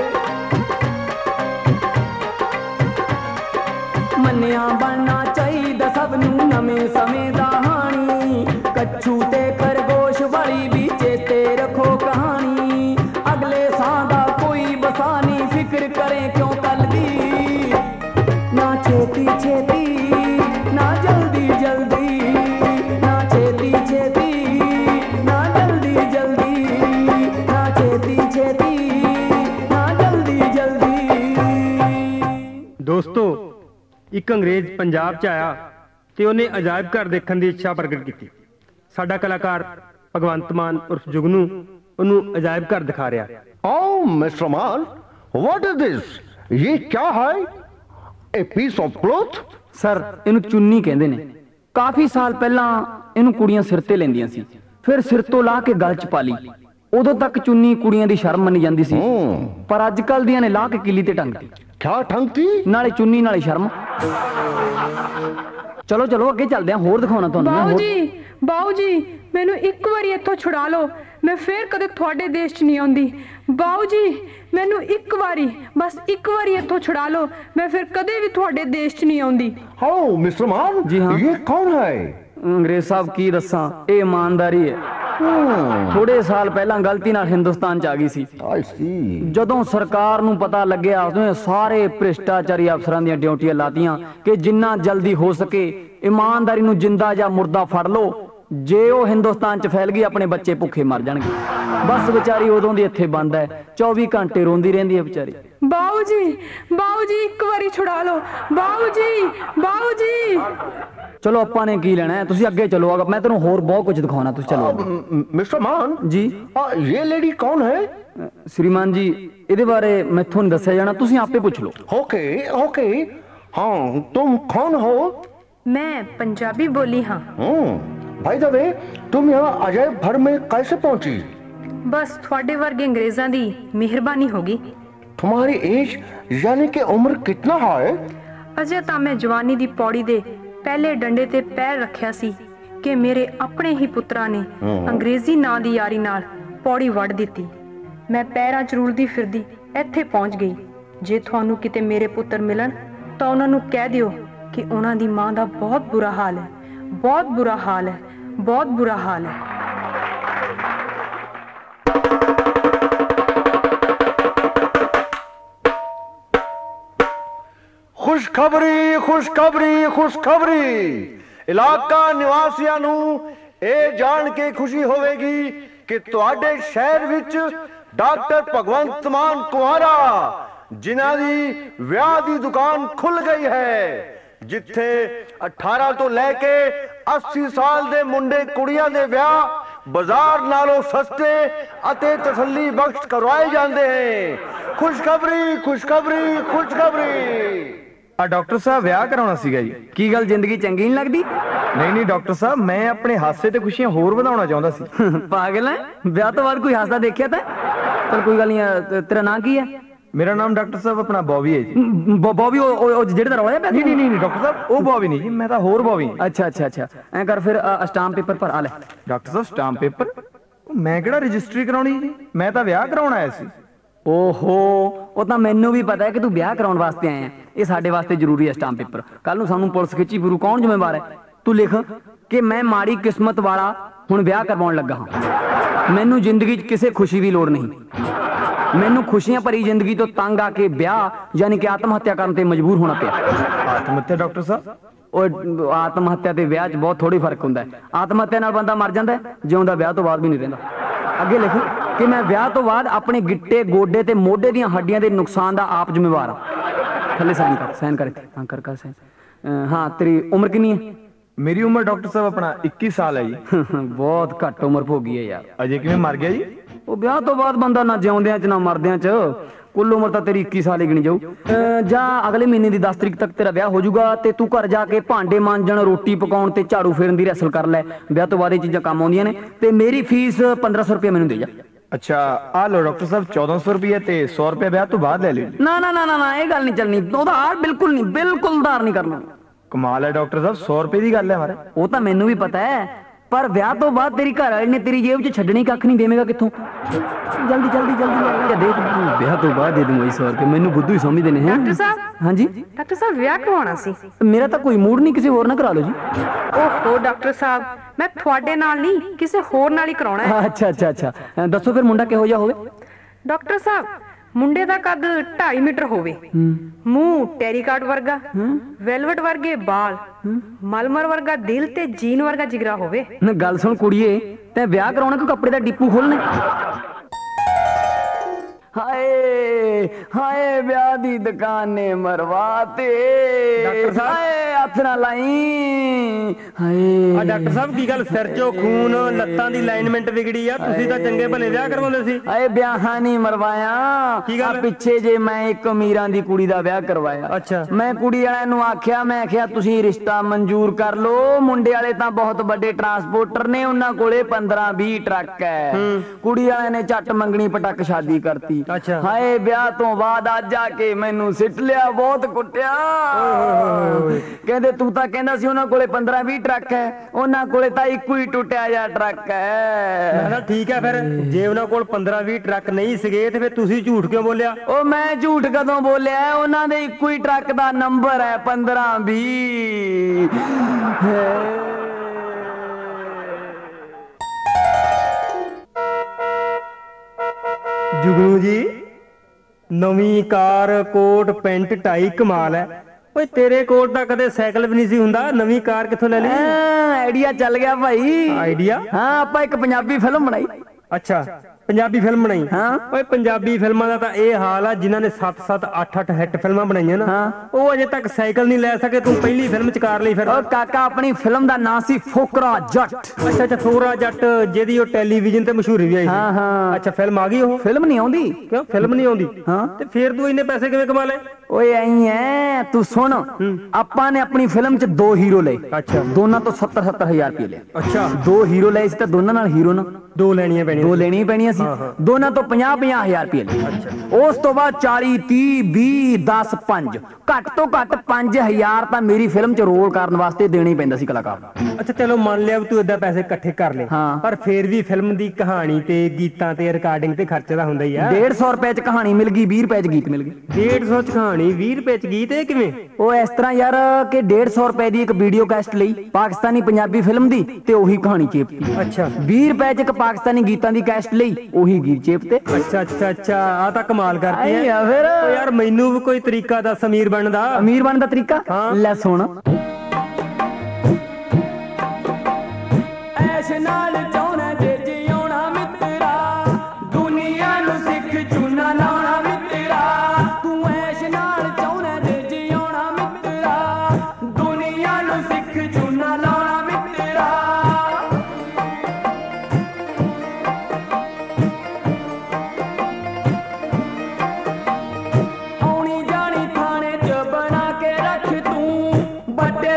मन्निया बनना चाहिदा सब नूं नवें समय दा हानी, कच्छू ते खरगोश वाली भी चेते रखो कहानी। अगले सां दा कोई बसानी फिक्र करे क्यों कल दी, ना छेती छेती ना जल्दी जल्दी, ना छेती छेती ना जल्दी जल्दी, ना छेती छेती ना जल्दी जल्दी। ਦੋਸਤੋ, ਇੱਕ ਅੰਗਰੇਜ਼ ਪੰਜਾਬ 'ਚ ਆਇਆ ਤੇ ਉਹਨੇ ਅਜਾਇਬ ਘਰ ਦੇਖਣ ਦੀ ਇੱਛਾ ਪ੍ਰਗਟ ਕੀਤੀ। ਸਾਡਾ ਕਲਾਕਾਰ ਭਗਵੰਤ ਮਾਨ ਉਰਫ ਜੁਗਨੂ ਉਹਨੂੰ ਅਜਾਇਬ ਘਰ ਦਿਖਾ ਰਿਹਾ। Oh, Mr. Man, what is this? ये क्या है? A piece of cloth? Sir ਇਹਨੂੰ ਚੁੰਨੀ ਕਹਿੰਦੇ ਨੇ। ਕਾਫੀ ਸਾਲ ਪਹਿਲਾਂ ਇਹਨੂੰ ਕੁੜੀਆਂ ਸਿਰ ਤੇ ਲੈਂਦੀਆਂ ਸੀ, ਫਿਰ ਸਿਰ ਤੋਂ ਲਾ ਕੇ ਗਲ 'ਚ ਪਾ ਲਈ। ਉਦੋਂ ਤੱਕ ਚੁੰਨੀ ਕੁੜੀਆਂ ਦੀ ਸ਼ਰਮ ਮੰਨੀ ਜਾਂਦੀ ਸੀ, ਪਰ ਅੱਜ ਕੱਲ ਦੀਆਂ ਨੇ ਲਾ ਕੇ ਕਿੱਲੀ ਤੇ ਟੰਗਤੀ। क्या ठंगती? ਨਾਲੇ ਚੁੰਨੀ ਨਾਲੇ ਸ਼ਰਮ। ਚਲੋ ਚਲੋ ਅੱਗੇ ਚੱਲਦੇ ਹਾਂ, ਹੋਰ ਦਿਖਾਉਣਾ ਤੁਹਾਨੂੰ ਮੈਂ ਹੋਰ। ਬਾਊ ਜੀ ਮੈਨੂੰ ਇੱਕ ਵਾਰੀ ਇੱਥੋਂ ਛੁਡਾ ਲਓ, ਮੈਂ ਫੇਰ ਕਦੇ ਤੁਹਾਡੇ ਦੇਸ਼ 'ਚ ਨਹੀਂ ਆਉਂਦੀ। ਬਾਊ ਜੀ ਮੈਨੂੰ ਇੱਕ ਵਾਰੀ, ਬਸ ਇੱਕ ਵਾਰੀ ਇੱਥੋਂ ਛੁਡਾ ਲਓ, ਮੈਂ ਫਿਰ ਕਦੇ ਵੀ ਤੁਹਾਡੇ ਦੇਸ਼ 'ਚ ਨਹੀਂ ਆਉਂਦੀ। Oh, Mr. Man, जी हाँ। ये कौन है? ਅੰਗਰੇਜ਼ ਸਾਹਿਬ ਕੀ ਦੱਸਾਂ, ਇਹ ਇਮਾਨਦਾਰੀ ਹੈ। ਥੋੜੇ ਸਾਲ ਪਹਿਲਾਂ ਗਲਤੀ ਨਾਲ ਹਿੰਦੁਸਤਾਨ 'ਚ ਆ ਗਈ ਸੀ। I see. ਜਦੋਂ ਸਰਕਾਰ ਨੂੰ ਪਤਾ ਲੱਗਿਆ ਉਹਨੇ ਸਾਰੇ ਭ੍ਰਿਸ਼ਟਾਚਾਰੀ ਅਫਸਰਾਂ ਦੀਆਂ ਡਿਊਟੀਆਂ ਲਾਤੀਆਂ ਕਿ ਜਿੰਨਾ ਜਲਦੀ ਹੋ ਸਕੇ ਇਮਾਨਦਾਰੀ ਨੂੰ ਜਿੰਦਾ ਜਾਂ ਮੁਰਦਾ ਫੜ ਲਓ, ਜੇ ਉਹ ਹਿੰਦੁਸਤਾਨ 'ਚ ਫੈਲ ਗਈ ਆਪਣੇ ਬੱਚੇ ਭੁੱਖੇ ਮਰ ਜਾਣਗੇ। ਬਸ ਵਿਚਾਰੀ ਉਦੋਂ ਦੀ ਇੱਥੇ ਬੰਦ ਹੈ, 24 ਘੰਟੇ ਰੋਂਦੀ ਰਹਿੰਦੀ ਹੈ ਵਿਚਾਰੀ। ਬਾਊ ਜੀ ਇੱਕ ਵਾਰੀ ਛੁਡਾ ਲਓ, ਬਾਊ ਜੀ। ਚਲੋ ਆਪਾਂ ਨੇ ਕੀ ਲੈਣਾ ਹੈ, ਤੁਸੀਂ ਅੱਗੇ ਚਲੋ, ਮੈਂ ਤੁਹਾਨੂੰ ਹੋਰ ਬਹੁਤ ਕੁਝ ਦਿਖਾਉਣਾ, ਤੁਸੀਂ ਚਲੋ। Mr. Man, ਜੀ ये लेडी कौन है? श्रीमान जी ਇਹਦੇ ਬਾਰੇ ਮੈਥੋਂ ਨਹੀਂ ਦੱਸਿਆ ਜਾਣਾ, ਤੁਸੀਂ ਆਪੇ ਪੁੱਛ ਲਓ। Okay. हाँ, तुम कौन हो? मैं पंजाबी बोली हाँ। भाई दवे, तुम यहाँ अजायब घर में कैसे पहुंची? बस थोड़े वर्गे अंग्रेजां दी मेहरबानी होगी। तुम्हारी एज यानी कि उम्र कितना है? अजे तां मैं जवानी दी पौड़ी दे पहले डंडे ते पैर रखिया सी कि मेरे अपने ही पुत्रा ने अंग्रेजी नां दी यारी नाल पौड़ी वड़ दित्ती। मैं पैरां च रुलदी फिरदी ਇੱਥੇ पहुंच गई। जे ਤੁਹਾਨੂੰ किते मेरे पुत्र मिलन ਤਾਂ ਉਹਨਾਂ ਨੂੰ ਕਹਿ ਦਿਓ कि ਉਹਨਾਂ ਦੀ ਮਾਂ ਦਾ बहुत बुरा हाल है, बहुत बुरा हाल है, बहुत बुरा हाल है। खुशखबरी इलाका निवासियों ਨੂੰ ਇਹ ਜਾਣ ਕੇ ਖੁਸ਼ੀ ਹੋਵੇਗੀ ਕਿ ਤੁਹਾਡੇ ਸ਼ਹਿਰ ਵਿੱਚ ਡਾਕਟਰ ਭਗਵੰਤ ਮਾਨ ਕੁਆਰਾ ਜਿਨ੍ਹਾਂ ਦੀ ਵਿਆਹ ਦੀ ਦੁਕਾਨ ਖੁੱਲ ਗਈ ਹੈ, ਜਿੱਥੇ 18 ਤੋਂ ਲੈ ਕੇ 80 ਸਾਲ ਦੇ ਮੁੰਡੇ ਕੁੜੀਆਂ ਦੇ ਵਿਆਹ ਬਾਜ਼ਾਰ ਨਾਲੋਂ ਸਸਤੇ ਅਤੇ ਤਸੱਲੀ ਬਖਸ਼ ਕਰਵਾਏ ਜਾਂਦੇ ਹਨ। ਖੁਸ਼ਖਬਰੀ। ਆ ਡਾਕਟਰ ਸਾਹਿਬ ਵਿਆਹ ਕਰਾਉਣਾ ਸੀਗਾ ਜੀ। ਕੀ ਗੱਲ ਜ਼ਿੰਦਗੀ ਚੰਗੀ ਨਹੀਂ ਲੱਗਦੀ? ਨਹੀਂ ਡਾਕਟਰ ਸਾਹਿਬ, ਮੈਂ ਆਪਣੇ ਹਾਸੇ ਤੇ ਖੁਸ਼ੀਆਂ ਹੋਰ ਵਧਾਉਣਾ ਚਾਹੁੰਦਾ ਸੀ। ਪਾਗਲ ਹੈ, ਵਿਆਹ ਤੋਂ ਬਾਅਦ ਕੋਈ ਹੱਸਦਾ ਦੇਖਿਆ ਤਾਂ? ਚਲ ਕੋਈ ਗੱਲ ਨਹੀਂ, ਤੇਰਾ ਨਾਂ ਕੀ ਹੈ? ਮੇਰਾ ਨਾਮ ਡਾਕਟਰ ਸਾਹਿਬ ਆਪਣਾ ਬੌਬੀ ਹੈ ਜੀ। ਬੌਬੀ ਉਹ ਜਿਹੜੇ ਦਾ ਰੋਇਆ ਪਿਆ? ਨਹੀਂ ਡਾਕਟਰ ਸਾਹਿਬ, ਉਹ ਬੌਬੀ ਨਹੀਂ ਜੀ, ਮੈਂ ਤਾਂ ਹੋਰ ਬੌਬੀ। ਅੱਛਾ ਐਂ ਕਰ ਫਿਰ ਸਟਾਂਪ ਪੇਪਰ ਪਰ ਆ ਲੈ। ਡਾਕਟਰ ਸਾਹਿਬ ਸਟਾਂਪ ਪੇਪਰ? ਮੈਂ ਕਿਹੜਾ ਰਜਿਸਟਰੀ ਕਰਾਉਣੀ ਜੀ, ਮੈਂ ਤਾਂ ਵਿਆਹ ਕਰਾਉਣ ਆਇਆ ਸੀ। ਓਹੋ, ਉਹ ਤਾਂ ਮੈਨੂੰ ਵੀ ਪਤਾ ਹੈ ਕਿ ਤੂੰ ਵਿਆਹ ਕਰਾਉਣ ਵਾਸਤੇ ਆਇਆ। ਇਹ ਸਾਡੇ ਵਾਸਤੇ ਜ਼ਰੂਰੀ ਹੈ ਸਟਾਂਪ ਪੇਪਰ। ਕੱਲ ਨੂੰ ਸਾਨੂੰ ਪੁਲਿਸ ਖਿੱਚੀ ਫਿਰੂ, ਕੌਣ ਜ਼ਿੰਮੇਵਾਰ ਹੈ? ਤੂੰ ਲਿਖ ਕਿ ਮੈਂ ਮਾੜੀ ਕਿਸਮਤ ਵਾਲਾ ਹੁਣ ਵਿਆਹ ਕਰਵਾਉਣ ਲੱਗਾ ਹਾਂ। ਮੈਨੂੰ ਜ਼ਿੰਦਗੀ 'ਚ ਕਿਸੇ ਖੁਸ਼ੀ ਦੀ ਲੋੜ ਨਹੀਂ। ਮੈਨੂੰ ਖੁਸ਼ੀਆਂ ਭਰੀ ਜ਼ਿੰਦਗੀ ਤੋਂ ਤੰਗ ਆ ਕੇ ਵਿਆਹ ਯਾਨੀ ਕਿ ਆਤਮ ਹੱਤਿਆ ਕਰਨ ਤੇ ਮਜਬੂਰ ਹੋਣਾ ਪਿਆ। ਆਤਮ ਹੱਤਿਆ? ਡਾਕਟਰ ਸਾਹਿਬ ਉਹ ਆਤਮ ਹੱਤਿਆ ਤੇ ਵਿਆਹ 'ਚ ਬਹੁਤ ਥੋੜੀ ਫਰਕ ਹੁੰਦਾ ਹੈ। ਆਤਮ ਹੱਤਿਆ ਨਾਲ ਬੰਦਾ ਮਰ ਜਾਂਦਾ ਹੈ, ਜਿਉਂਦਾ ਵਿਆਹ ਤੋਂ ਬਾਅਦ ਵੀ ਨਹੀਂ ਰਹਿੰਦਾ। ਅੱਗੇ ਲਿਖੋ ਕਿ ਮੈਂ ਵਿਆਹ ਤੋਂ ਬਾਅਦ ਆਪਣੇ ਗਿੱਟੇ, ਗੋਡੇ ਤੇ ਮੋਢੇ ਦੀਆਂ ਹੱਡੀਆਂ ਦੇ ਨੁਕਸਾਨ ਦਾ ਆਪ ਜ਼ਿੰਮੇਵਾਰ ਹਾਂ। ਥੱਲੇ ਸਾਈਨ ਕਰ ਇੱਥੇ। ਹਾਂ ਕਰ ਸਾਈਨ। ਹਾਂ ਤੇਰੀ ਉਮਰ ਕਿੰਨੀ ਹੈ? ਮੇਰੀ ਉਮਰ ਡਾਕਟਰ ਸਾਹਿਬ ਆਪਣਾ 21 ਸਾਲ ਹੈ ਜੀ। ਬਹੁਤ ਘੱਟ ਉਮਰ ਹੋ ਗਈ ਹੈ ਯਾਰ। ਅਜੇ ਕਿਵੇਂ ਮਰ ਗਿਆ ਜੀ? ਉਹ ਵਿਆਹ ਤੋਂ ਬਾਅਦ ਬੰਦਾ ਨਾ ਜਿਉਂਦਿਆਂ 'ਚ ਨਾ ਮਰਦਿਆਂ 'ਚ, ਕੁੱਲ ਉਮਰ ਤਾਂ ਤੇਰੀ 21 ਸਾਲ ਹੀ ਗਿਣੀ ਜਾਊ। ਜਾਂ ਅਗਲੇ ਮਹੀਨੇ ਦੀ 10 ਤਰੀਕ ਤੱਕ ਤੇਰਾ ਵਿਆਹ ਹੋ ਜਾਊਗਾ ਤੇ ਤੂੰ ਘਰ ਜਾ ਕੇ ਭਾਂਡੇ ਮਾਂਜਣ, ਰੋਟੀ ਪਕਾਉਣ ਤੇ ਝਾੜੂ ਫੇਰਨ ਦੀ ਰੈਸਲ ਕਰ ਲੈ। ਵਿਆਹ ਤੋਂ ਬਾਅਦ ਇਹ ਚੀਜ਼ਾਂ ਕੰਮ ਆਉਂਦੀਆਂ ਨੇ। ਤੇ ਮੇਰੀ ਫੀਸ 1500 ਰੁਪਏ ਮੈਨੂੰ ਦੇ ਜਾ। ਅੱਛਾ ਆ ਲਓ ਡਾਕਟਰ ਸਾਹਿਬ 1400 ਰੁਪਏ ਤੇ 100 ਰੁਪਏ ਵਿਆਹ ਤੋਂ ਬਾਅਦ ਲੈ ਲਿਓ। ਨਾ ਨਾ ਨਾ ਨਾ ਇਹ ਗੱਲ ਨਹੀਂ ਚੱਲਣੀ। ਉਧਾਰ ਬਿਲਕੁਲ ਨਹੀਂ, ਬਿਲਕੁਲ ਉਧਾਰ ਨਹੀਂ ਕਰਨਾ। ਕਮਾਲ ਹੈ ਡਾਕਟਰ ਸਾਹਿਬ, 100 ਰੁਪਏ ਦੀ ਗੱਲ ਹੈ ਮਾਰੇ। ਉਹ ਤਾਂ ਮੈਨੂੰ ਵੀ ਪਤਾ ਹੈ, ਪਰ ਵਿਆਹ ਤੋਂ ਬਾਅਦ ਤੇਰੀ ਘਰ ਵਾਲੀ ਨੇ ਤੇਰੀ ਜੇਬ 'ਚ ਛੱਡਣੀ ਕੱਖ ਨਹੀਂ, ਦੇਵੇਂਗਾ ਕਿੱਥੋਂ? ਜਲਦੀ ਜਲਦੀ ਜਲਦੀ ਲੈ ਦੇ। ਵਿਆਹ ਤੋਂ ਬਾਅਦ ਦੇ ਦੂੰਗਾ 100 ਰੁਪਏ। ਮੈਨੂੰ ਬੁੱਧੂ ਹੀ ਸਮਝਦੇ ਨੇ। ਡਾਕਟਰ ਸਾਹਿਬ। ਹਾਂਜੀ ਡਾਕਟਰ ਸਾਹਿਬ ਵਿਆਹ ਕਰਵਾਉਣਾ ਸੀ। ਮੇਰਾ ਤਾਂ ਕੋਈ ਮੂਡ ਨਹੀਂ, ਕਿਸੇ ਹੋਰ ਨਾਲ ਕਰਾ ਲਓ ਜੀ। ਓਹੋ ਡਾਕਟਰ ਸਾਹਿਬ, ਮੈਂ ਤੁਹਾਡੇ ਨਾਲ ਨਹੀਂ ਕਿਸੇ ਹੋਰ ਨਾਲ ਹੀ ਕਰਾਉਣਾ ਹੈ। ਅੱਛਾ ਅੱਛਾ ਅੱਛਾ, ਦੱਸੋ ਫਿਰ ਮੁੰਡਾ ਕਿਹੋ ਜਿਹਾ ਹੋਵੇ? ਡਾਕਟਰ ਸਾਹਿਬ ਮੁੰਡੇ ਦਾ ਕੱਦ 2.5 ਮੀਟਰ ਹੋਵੇ, ਮੂੰਹ ਟੈਰੀਕਾਟ ਵਰਗਾ, ਵੈਲਵਟ ਵਰਗੇ ਬਾਲ, ਮਲਮਰ ਵਰਗਾ ਦਿਲ ਤੇ ਜੀਨ ਵਰਗਾ ਜਿਗਰਾ ਹੋਵੇ। ਨਾ ਗੱਲ ਸੁਣ ਕੁੜੀਏ, ਤੈਂ ਵਿਆਹ ਕਰਾਉਣਾ ਕਿ ਕੱਪੜੇ ਦਾ ਡਿਪੂ ਖੋਲਣਾ? ਹਾਏ ਹਾਏ ਵਿਆਹ ਦੀ ਦੁਕਾਨ ਨੇ ਮਰਵਾਤੇ। ਡਾਕਟਰ ਸਾਹਿਬ। ਹਾਏ ਹੱਥ ਨਾ ਲਾਈ। ਹਾਏ ਡਾਕਟਰ ਸਾਹਿਬ ਕੀ ਗੱਲ, ਸਿਰ 'ਚੋਂ ਖੂਨ, ਲੱਤਾਂ ਦੀ ਅਲਾਈਨਮੈਂਟ ਵਿਗੜੀ ਆ? ਤੁਸੀਂ ਤਾਂ ਚੰਗੇ ਭਲੇ ਵਿਆਹ ਕਰਵਾਉਂਦੇ ਸੀ। ਹਾਏ ਵਿਆਹਾਂ ਨਹੀਂ ਮਰਵਾਇਆ। ਕੀ ਗੱਲ? ਪਿੱਛੇ ਜੇ ਮੈਂ ਇੱਕ ਅਮੀਰਾਂ ਦੀ ਕੁੜੀ ਦਾ ਵਿਆਹ ਕਰਵਾਇਆ। ਅੱਛਾ। ਮੈਂ ਕੁੜੀ ਵਾਲਿਆਂ ਨੂੰ ਆਖਿਆ, ਮੈਂ ਆਖਿਆ ਤੁਸੀਂ ਰਿਸ਼ਤਾ ਮਨਜ਼ੂਰ ਕਰ ਲਓ। ਮੁੰਡੇ ਵਾਲੇ ਤਾਂ ਬਹੁਤ ਵੱਡੇ ਟਰਾਂਸਪੋਰਟਰ ਨੇ, ਉਹਨਾਂ ਕੋਲੇ 15-20 ਟਰੱਕ ਹੈ। ਕੁੜੀ ਵਾਲਿਆਂ ਨੇ ਝੱਟ ਮੰਗਣੀ ਪਟਕ ਸ਼ਾਦੀ ਕਰਤੀ। ਅੱਛਾ। ਹਾਏ ਵਿਆਹ ਤੋਂ ਬਾਅਦ ਅੱਜ ਆ ਕੇ ਮੈਨੂੰ ਸਿੱਟ ਲਿਆ, ਬਹੁਤ ਕੁੱਟਿਆ। ਕਹਿੰਦੇ ਤੂੰ ਤਾਂ ਕਹਿੰਦਾ ਸੀ ਉਹਨਾਂ ਕੋਲੇ 15-20 ਟਰੱਕ ਹੈ, ਉਹਨਾਂ ਕੋਲੇ ਤਾਂ ਇੱਕੋ ਹੀ ਟੁੱਟਿਆ ਜਿਹਾ ਟਰੱਕ ਹੈ। ਨਾ ਠੀਕ ਹੈ, ਫਿਰ ਜੇ ਉਹਨਾਂ ਕੋਲ 15-20 ਟਰੱਕ ਨਹੀਂ ਸੀਗੇ ਤੇ ਫਿਰ ਤੁਸੀਂ ਝੂਠ ਕਿਉਂ ਬੋਲਿਆ? ਉਹ ਮੈਂ ਝੂਠ ਕਦੋਂ ਬੋਲਿਆ? ਉਹਨਾਂ ਦੇ ਇੱਕੋ ਹੀ ਟਰੱਕ ਦਾ ਨੰਬਰ ਹੈ 15-20। ਜੁਗਨੂ ਜੀ, ਨਵੀਂ ਕਾਰ, ਕੋਟ, ਪੈਂਟ, ਟਾਈ, ਕਮਾਲ ਹੈ। ਓਏ ਤੇਰੇ ਕੋਲ ਤਾਂ ਕਦੇ ਸਾਈਕਲ ਵੀ ਨਹੀਂ ਸੀ ਹੁੰਦਾ, ਨਵੀਂ ਕਾਰ ਕਿੱਥੋਂ ਲੈ ਲਈ? ਆਈਡੀਆ ਚੱਲ ਗਿਆ ਭਾਈ। ਆਈਡੀਆ? ਹਾਂ, ਆਪਾਂ ਇੱਕ ਪੰਜਾਬੀ ਫਿਲਮ ਬਣਾਈ। ਅੱਛਾ, ਪੰਜਾਬੀ ਫਿਲਮ ਬਣਾਈ? ਹਾਂ। ਓਏ ਪੰਜਾਬੀ ਫਿਲਮਾਂ ਦਾ ਤਾਂ ਇਹ ਹਾਲ ਆ, ਜਿਨ੍ਹਾਂ ਨੇ 7-7 8-8 ਹਿੱਟ ਫਿਲਮਾਂ ਬਣਾਈਆਂ ਨਾ, ਉਹ ਅਜੇ ਤੱਕ ਸਾਈਕਲ ਨਹੀਂ ਲੈ ਸਕੇ। ਤੂੰ ਪਹਿਲੀ ਫਿਲਮ ਚ ਕਾਰ ਲਈ ਫਿਰ। ਉਹ ਕਾਕਾ, ਆਪਣੀ ਫਿਲਮ ਦਾ ਨਾਂ ਸੀ ਫੋਕਰਾ ਜੱਟ। ਅੱਛਾ ਅੱਛਾ, ਫੋਕਰਾ ਜੱਟ, ਜਿਹਦੀ ਉਹ ਟੈਲੀਵਿਜ਼ਨ ਤੇ ਮਸ਼ਹੂਰੀ ਵੀ ਆਈ ਸੀ। ਹਾਂ ਹਾਂ। ਅੱਛਾ, ਫਿਲਮ ਆ ਗਈ? ਉਹ ਫਿਲਮ ਨਹੀਂ ਆਉਂਦੀ। ਕਿਉਂ ਫਿਲਮ ਨਹੀਂ ਆਉਂਦੀ? ਹਾਂ। ਤੇ ਫਿਰ ਤੂੰ ਇੰਨੇ ਪੈਸੇ ਕਿਵੇਂ ਕਮਾ ਲਏ? ਓਏ ਐਂ ਐ, ਤੂੰ ਸੁਣ, ਆਪਾਂ ਨੇ ਆਪਣੀ ਫਿਲਮ 'ਚ 2 ਹੀਰੋ ਲਏ। ਅੱਛਾ। ਦੋਨਾਂ ਤੋਂ 70-70 ਹਜ਼ਾਰ ਰੁਪਏ ਲਏ। ਅੱਛਾ। 2 ਹੀਰੋ ਲਏ ਸੀ ਤਾਂ ਦੋਨਾਂ ਨਾਲ ਹੀਰੋ ਨਾ 2 ਲੈਣੀਆਂ ਪੈਣੀਆਂ। 2 ਲੈਣੀਆਂ ਪੈਣੀਆਂ ਸੀ। ਦੋਨਾਂ ਤੋਂ 50-50 ਹਜ਼ਾਰ ਰੁਪਏ ਲਏ। ਉਸ ਤੋਂ ਬਾਅਦ 40-30-20-10-5 ਘੱਟ ਤੋਂ ਘੱਟ 5000 ਤਾਂ ਮੇਰੀ ਫਿਲਮ 'ਚ ਰੋਲ ਕਰਨ ਵਾਸਤੇ ਦੇਣਾ ਹੀ ਪੈਂਦਾ ਸੀ ਕਲਾਕਾਰ ਨੂੰ। ਅੱਛਾ ਚਲੋ ਮੰਨ ਲਿਆ ਤੂੰ ਏਦਾਂ ਪੈਸੇ ਇਕੱਠੇ ਕਰ ਲਏ, ਹਾਂ। ਪਰ ਫਿਰ ਵੀ ਫਿਲਮ ਦੀ ਕਹਾਣੀ ਤੇ ਗੀਤਾਂ ਤੇ ਰਿਕਾਰਡਿੰਗ ਤੇ ਖਰਚਾ ਤਾਂ ਹੁੰਦਾ ਹੀ ਆ। 150 ਰੁਪਏ 'ਚ ਕਹਾਣੀ ਮਿਲ ਗਈ, 20 ਰੁਪਏ 'ਚ ਗੀਤ ਮਿਲ ਗਏ। 150 ਚ ਕਹਾਣੀ, 20 ਰੁਪਏ ਚ ਗੀਤ? ਇਹ ਕਿਵੇਂ? ਉਹ ਇਸ ਤਰ੍ਹਾਂ ਯਾਰ ਕਿ 150 ਰੁਪਏ ਦੀ ਇੱਕ ਵੀਡੀਓ ਕੈਸਟ ਲਈ ਪਾਕਿਸਤਾਨੀ ਪੰਜਾਬੀ ਫਿਲਮ ਦੀ ਤੇ ਉਹੀ ਕਹਾਣੀ ਚੇਪਤੀ। ਅੱਛਾ। 20 ਰੁਪਏ 'ਚ ਇੱਕ ਪਾਕਿਸਤਾਨੀ ਗੀਤਾਂ ਦੀ ਕੈਸਟ ਲਈ ਉਹੀ ਗੀਤ ਚੇਪਤੇ। ਅੱਛਾ ਅੱਛਾ ਅੱਛਾ, ਆ ਤਾਂ ਕਮਾਲ ਕਰਤੀ ਹੈ। ਆਇਆ ਫਿਰ। ਓ ਯਾਰ ਮੈਨੂੰ ਵੀ ਕੋਈ ਤਰੀਕਾ ਦੱਸ ਅਮੀਰ ਬਣਨ ਦਾ। ਅਮੀਰ ਬਣਨ ਦਾ ਤਰੀਕਾ? ਹਾਂ। ਲੈ ਸੁਣ। ਐਸ਼ ਨਾਲ ਚਾਹਣਾ ਜੇ ਜਿਉਣਾ ਮਿੱਤਰਾ, ਦੁਨੀਆ ਨੂੰ ਸਿੱਖ ਚੂਨਾ ਲਾਉਣਾ ਮਿੱਤਰਾ। ਤੂੰ ਐਸ਼ ਨਾਲ ਚਾਹਣਾ ਜੇ ਜਿਉਣਾ ਮਿੱਤਰਾ, ਦੁਨੀਆ ਨੂੰ ਸਿੱਖ ਚੂਨਾ ਲਾਉਣਾ ਮਿੱਤਰਾ। ਆਉਣੀ ਜਾਣੀ ਥਾਣੇ 'ਚ ਬਣਾ ਕੇ ਰੱਖ ਤੂੰ, ਵੱਡੇ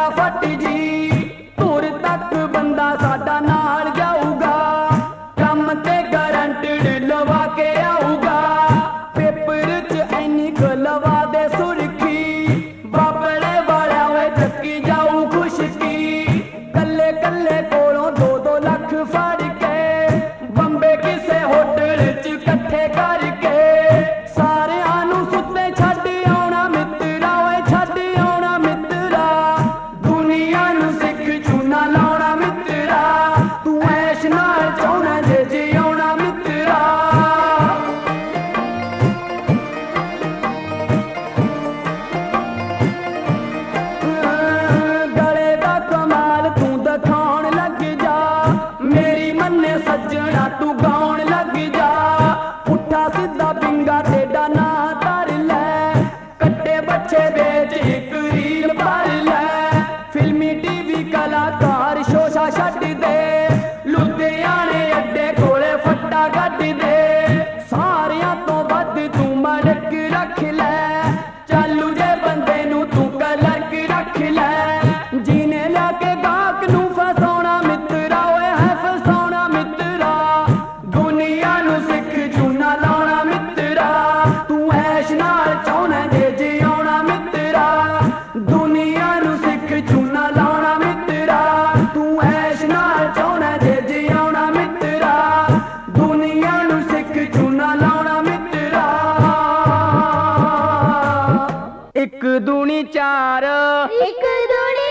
ਫਟਾਫਟ ਜੀ ਧੁਰ ਤੱਕ ਬੰਦਾ ਸਾਡਾ ਨਾਲ ਜਾਊਗਾ ਕੰਮ ਤੇ ਗਰੰਟਡ ਲਵਾ ਕੇ ਆਊਗਾ ਪੇਪਰ 'ਚ ਐਨੀ ਕੁ ਲਵਾ ਦੇ ਸੁਰਖੀ ਬਾਬਲੇ ਵਾਲਿਆਂ ਵੇ ਚੱਕੀ ਜਾਊ ਖੁਸ਼ਕੀ ਕੱਲੇ ਕੱਲੇ ਕੋਲੋਂ 2-2 ਲੱਖ ਫੜ ਕੇ ਬੰਬੇ ਕਿਸੇ ਹੋਟਲ 'ਚ ਇਕੱਠੇ ਕਰਕੇ ਸਾਰਿਆਂ ਨੂੰ ਸੁੱਤੇ ਛੱਡ ਆਉਣਾ ਮਿੱਤਰਾ ਓਏ ਛੱਡ ਆਉਣਾ ਮਿੱਤਰਾ ਦੁਨੀਆ ਨੂੰ ਸਿੱਖ ਚੂਨਾ ਲਾਉਣਾ ਮਿੱਤਰਾ ਤੂੰ ਐਸ਼ ਨਾਲ ਚਾਹੁੰਦਾ ਜੇ ਜਿਉਣਾ ਮਿੱਤਰਾ ਗਲੇ ਦਾ ਕਮਾਲ ਤੂੰ ਦਿਖਾਉਣ ਲੱਗ ਜਾ ਮੇਰੀ ਮੰਨੇ ਸੱਜਣਾ ਤੂੰ ਗਾਉਣ ਲੱਗ ਜਾ ਪੁੱਠਾ ਸਿੱਧਾ ਪਿੰਗਾ ਟੇਡਾ ਨਾ ਧਰ ਲੈ ਕੱਟੇ ਬੱਚੇ ਵੇਚ ਇੱਕ ਰੀਲ ਭਰ ਲੈ ਫਿਲਮੀ ਟੀਵੀ ਕਲਾਕਾਰ ਸ਼ੋਸ਼ਾ ਛੱਡ ਦੇ ਲੁਧਿਆਣੇ ਅੱਡੇ ਕੋਲੇ ਫੱਟਾ ਗੱਡ ਦੇ ਸਾਰਿਆਂ ਤੋਂ ਵੱਧ ਤੂੰ ਮੜਕ ਰੱਖ ਲੈ ਚਾਲੂ ਜੇ ਬੰਦੇ ਨੂੰ ਤੂੰ ਕਲਰਕ ਰੱਖ ਲੈ ਜੀਨੇ ਲਿਆ ਕੇ ਗਾਹਕ ਨੂੰ ਫਸਾਉਣਾ ਮਿੱਤਰਾ ਓਏ ਹੈ ਫਸਾਉਣਾ ਮਿੱਤਰਾ ਦੁਨੀਆ ਨੂੰ ਸਿੱਖ ਚੂਨਾ ਲਾਉਣਾ ਮਿੱਤਰਾ ਤੂੰ ਐਸ਼ ਨਾਲ ਚਾਹੁੰਦਾ ਜੇ ਜਿਉਣਾ ਮਿੱਤਰਾ ਦੁਨੀਆ ਨੂੰ ਸਿੱਖ ਚੂਨਾ ਲਾਉਣਾ ਮਿੱਤਰਾ ਤੂੰ ਐਸ਼ ਨਾਲ ਚਾਹੁੰਦਾ ਜੇ ਜਿਉਣਾ ਮਿੱਤਰਾ ਦੁਨੀਆ ਨੂੰ ਸਿੱਖ ਚੂਨਾ ਲਾਉਣਾ ਮਿੱਤਰਾ ਇੱਕ ਦੂਣੀ 4 ਇੱਕ ਦੂਣੀ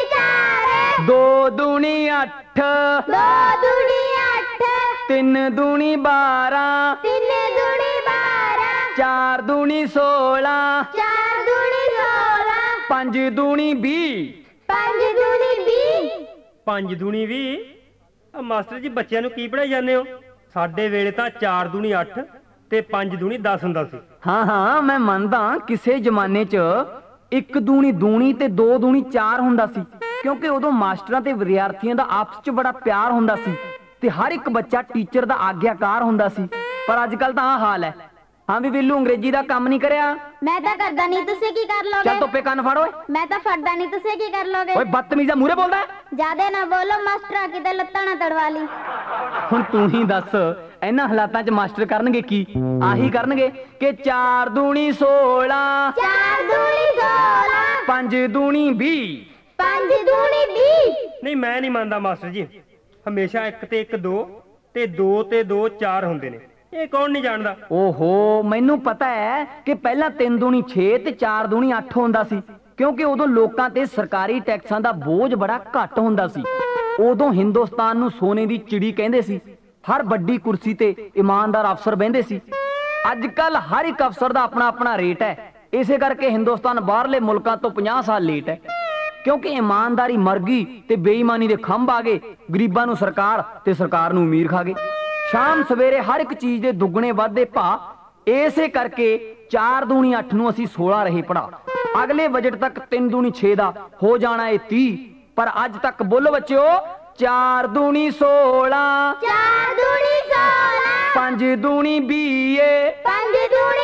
4 ਦੋ ਦੂਣੀ 8 ਦੋ ਦੂਣੀ 8 ਤਿੰਨ ਦੂਣੀ 12 ਤਿੰਨ ਦੂਣੀ 12 ਚਾਰ ਦੂਣੀ 16 ਚਾਰ ਦੂਣੀ 16 ਪੰਜ ਦੂਣੀ 20 ਪੰਜ ਦੂਣੀ 20 5 ਦੂਣੀ 20 ਆ ਮਾਸਟਰ ਜੀ ਬੱਚਿਆਂ ਨੂੰ ਕੀ ਪੜਾਈ ਜਾਂਦੇ ਹੋ ਸਾਡੇ ਵੇਲੇ ਤਾਂ 4 ਦੂਣੀ 8 ਤੇ 5 ਦੂਣੀ 10 ਹੁੰਦਾ ਸੀ ਹਾਂ ਹਾਂ ਮੈਂ ਮੰਨਦਾ ਕਿਸੇ ਜ਼ਮਾਨੇ 'ਚ ਇੱਕ ਦੂਣੀ ਦੂਣੀ ਤੇ ਦੋ ਦੂਣੀ 4 ਹੁੰਦਾ ਸੀ ਕਿਉਂਕਿ ਉਦੋਂ ਮਾਸਟਰਾਂ ਤੇ ਵਿਦਿਆਰਥੀਆਂ ਦਾ ਆਪਸ 'ਚ ਬੜਾ ਪਿਆਰ ਹੁੰਦਾ ਸੀ ਤੇ ਹਰ ਇੱਕ ਬੱਚਾ ਟੀਚਰ ਦਾ ਆਗਿਆਕਾਰ ਹੁੰਦਾ ਸੀ ਪਰ ਅੱਜ ਕੱਲ ਤਾਂ ਆਹ ਹਾਲ ਹੈ ਹਾਂ ਵੀ ਬਿੱਲੂ ਅੰਗਰੇਜ਼ੀ ਦਾ ਕੰਮ ਨਹੀਂ ਕਰਿਆ ਮੈਂ ਤਾਂ ਕਰਦਾ ਨਹੀਂ ਤੁਸੀਂ ਕੀ ਕਰ ਚੱਲ ਲੋਗੇ ਧੁੱਪੇ ਕੰਨ ਫੜ ਓਏ ਮੈਂ ਤਾਂ ਫੜਦਾ ਨਹੀਂ ਤੁਸੀਂ ਕੀ ਕਰ ਲੋਗੇ ਓਏ ਬਦਤਮੀਜ਼ਾ ਮੂਹਰੇ ਬੋਲਦਾ ਹੈ? ਜਿਆਦੇ ਨਾ ਬੋਲੋ ਮਾਸਟਰਾ ਕਿਤੇ ਲੱਤਾਂ ਨਾ ਤੜਵਾ ਲਈ ਹੁਣ ਤੂੰ ਹੀ ਦੱਸ ਇਹਨਾਂ ਹਾਲਾਤਾਂ 'ਚ ਮਾਸਟਰ ਕਰਨਗੇ ਕੀ ਆਹੀ ਕਰਨਗੇ ਕਿ 4 ਦੂਣੀ 16 ਚਾਰ ਦੂਣੀ 16 5 ਦੂਣੀ 20 ਪੰਜ ਦੂਣੀ 20 ਨਹੀਂ ਮੈਂ ਨਹੀਂ ਮੰਨਦਾ ਮਾਸਟਰ ਜੀ ਹਮੇਸ਼ਾ 1 ਤੇ 1 2 ਤੇ 2 ਤੇ 2 4 ਹੁੰਦੇ ਨੇ ਇਹ ਕੌਣ ਨਹੀਂ ਜਾਣਦਾ ਓਹੋ ਮੈਨੂੰ ਪਤਾ ਹੈ ਕਿ ਪਹਿਲਾਂ 3 ਦੂਣੀ 6 ਤੇ 4 ਦੂਣੀ 8 ਹੁੰਦਾ ਸੀ ਕਿਉਂਕਿ ਉਦੋਂ ਲੋਕਾਂ ਤੇ ਸਰਕਾਰੀ ਟੈਕਸਾਂ ਦਾ ਬੋਝ ਬੜਾ ਘੱਟ ਹੁੰਦਾ ਸੀ ਉਦੋਂ ਹਿੰਦੁਸਤਾਨ ਨੂੰ ਸੋਨੇ ਦੀ ਚਿੜੀ ਕਹਿੰਦੇ ਸੀ ਹਰ ਵੱਡੀ ਕੁਰਸੀ ਤੇ ਇਮਾਨਦਾਰ ਅਫਸਰ ਬਹਿੰਦੇ ਸੀ ਅੱਜ ਕੱਲ ਹਰ ਇੱਕ ਅਫਸਰ ਦਾ ਆਪਣਾ ਆਪਣਾ ਰੇਟ ਹੈ ਇਸੇ ਕਰਕੇ ਹਿੰਦੁਸਤਾਨ ਬਾਹਰਲੇ ਮੁਲਕਾਂ ਤੋਂ 50 ਸਾਲ ਲੇਟ ਹੈ ਕਿਉਂਕਿ ਇਮਾਨਦਾਰੀ ਮਰ ਗਈ ਤੇ ਬੇਈਮਾਨੀ ਦੇ ਖੰਭ ਆ ਗਏ ਗਰੀਬਾਂ ਨੂੰ ਸਰਕਾਰ ਤੇ ਸਰਕਾਰ ਨੂੰ ਅਮੀਰ ਖਾ ਗਏ ਸ਼ਾਮ ਸਵੇਰੇ ਹਰ ਇੱਕ ਚੀਜ਼ ਦੇ ਦੁੱਗਣੇ ਵਾਧੇ ਭਾਅ ਇਸੇ ਕਰਕੇ 4 ਦੂਣੀ 8 ਨੂੰ ਅਸੀਂ 16 ਰਹੇ ਪੜਾ ਅਗਲੇ ਬਜਟ ਤੱਕ 3 ਦੂਣੀ 6 ਦਾ ਹੋ ਜਾਣਾ ਇਹ 30 ਪਰ ਅੱਜ ਤੱਕ ਬੋਲੋ ਬੱਚਿਓ 4 ਦੂਣੀ 16 ਚਾਰ ਦੂਣੀ 16 5 ਦੂਣੀ 20 ਪੰਜ ਦੂਣੀ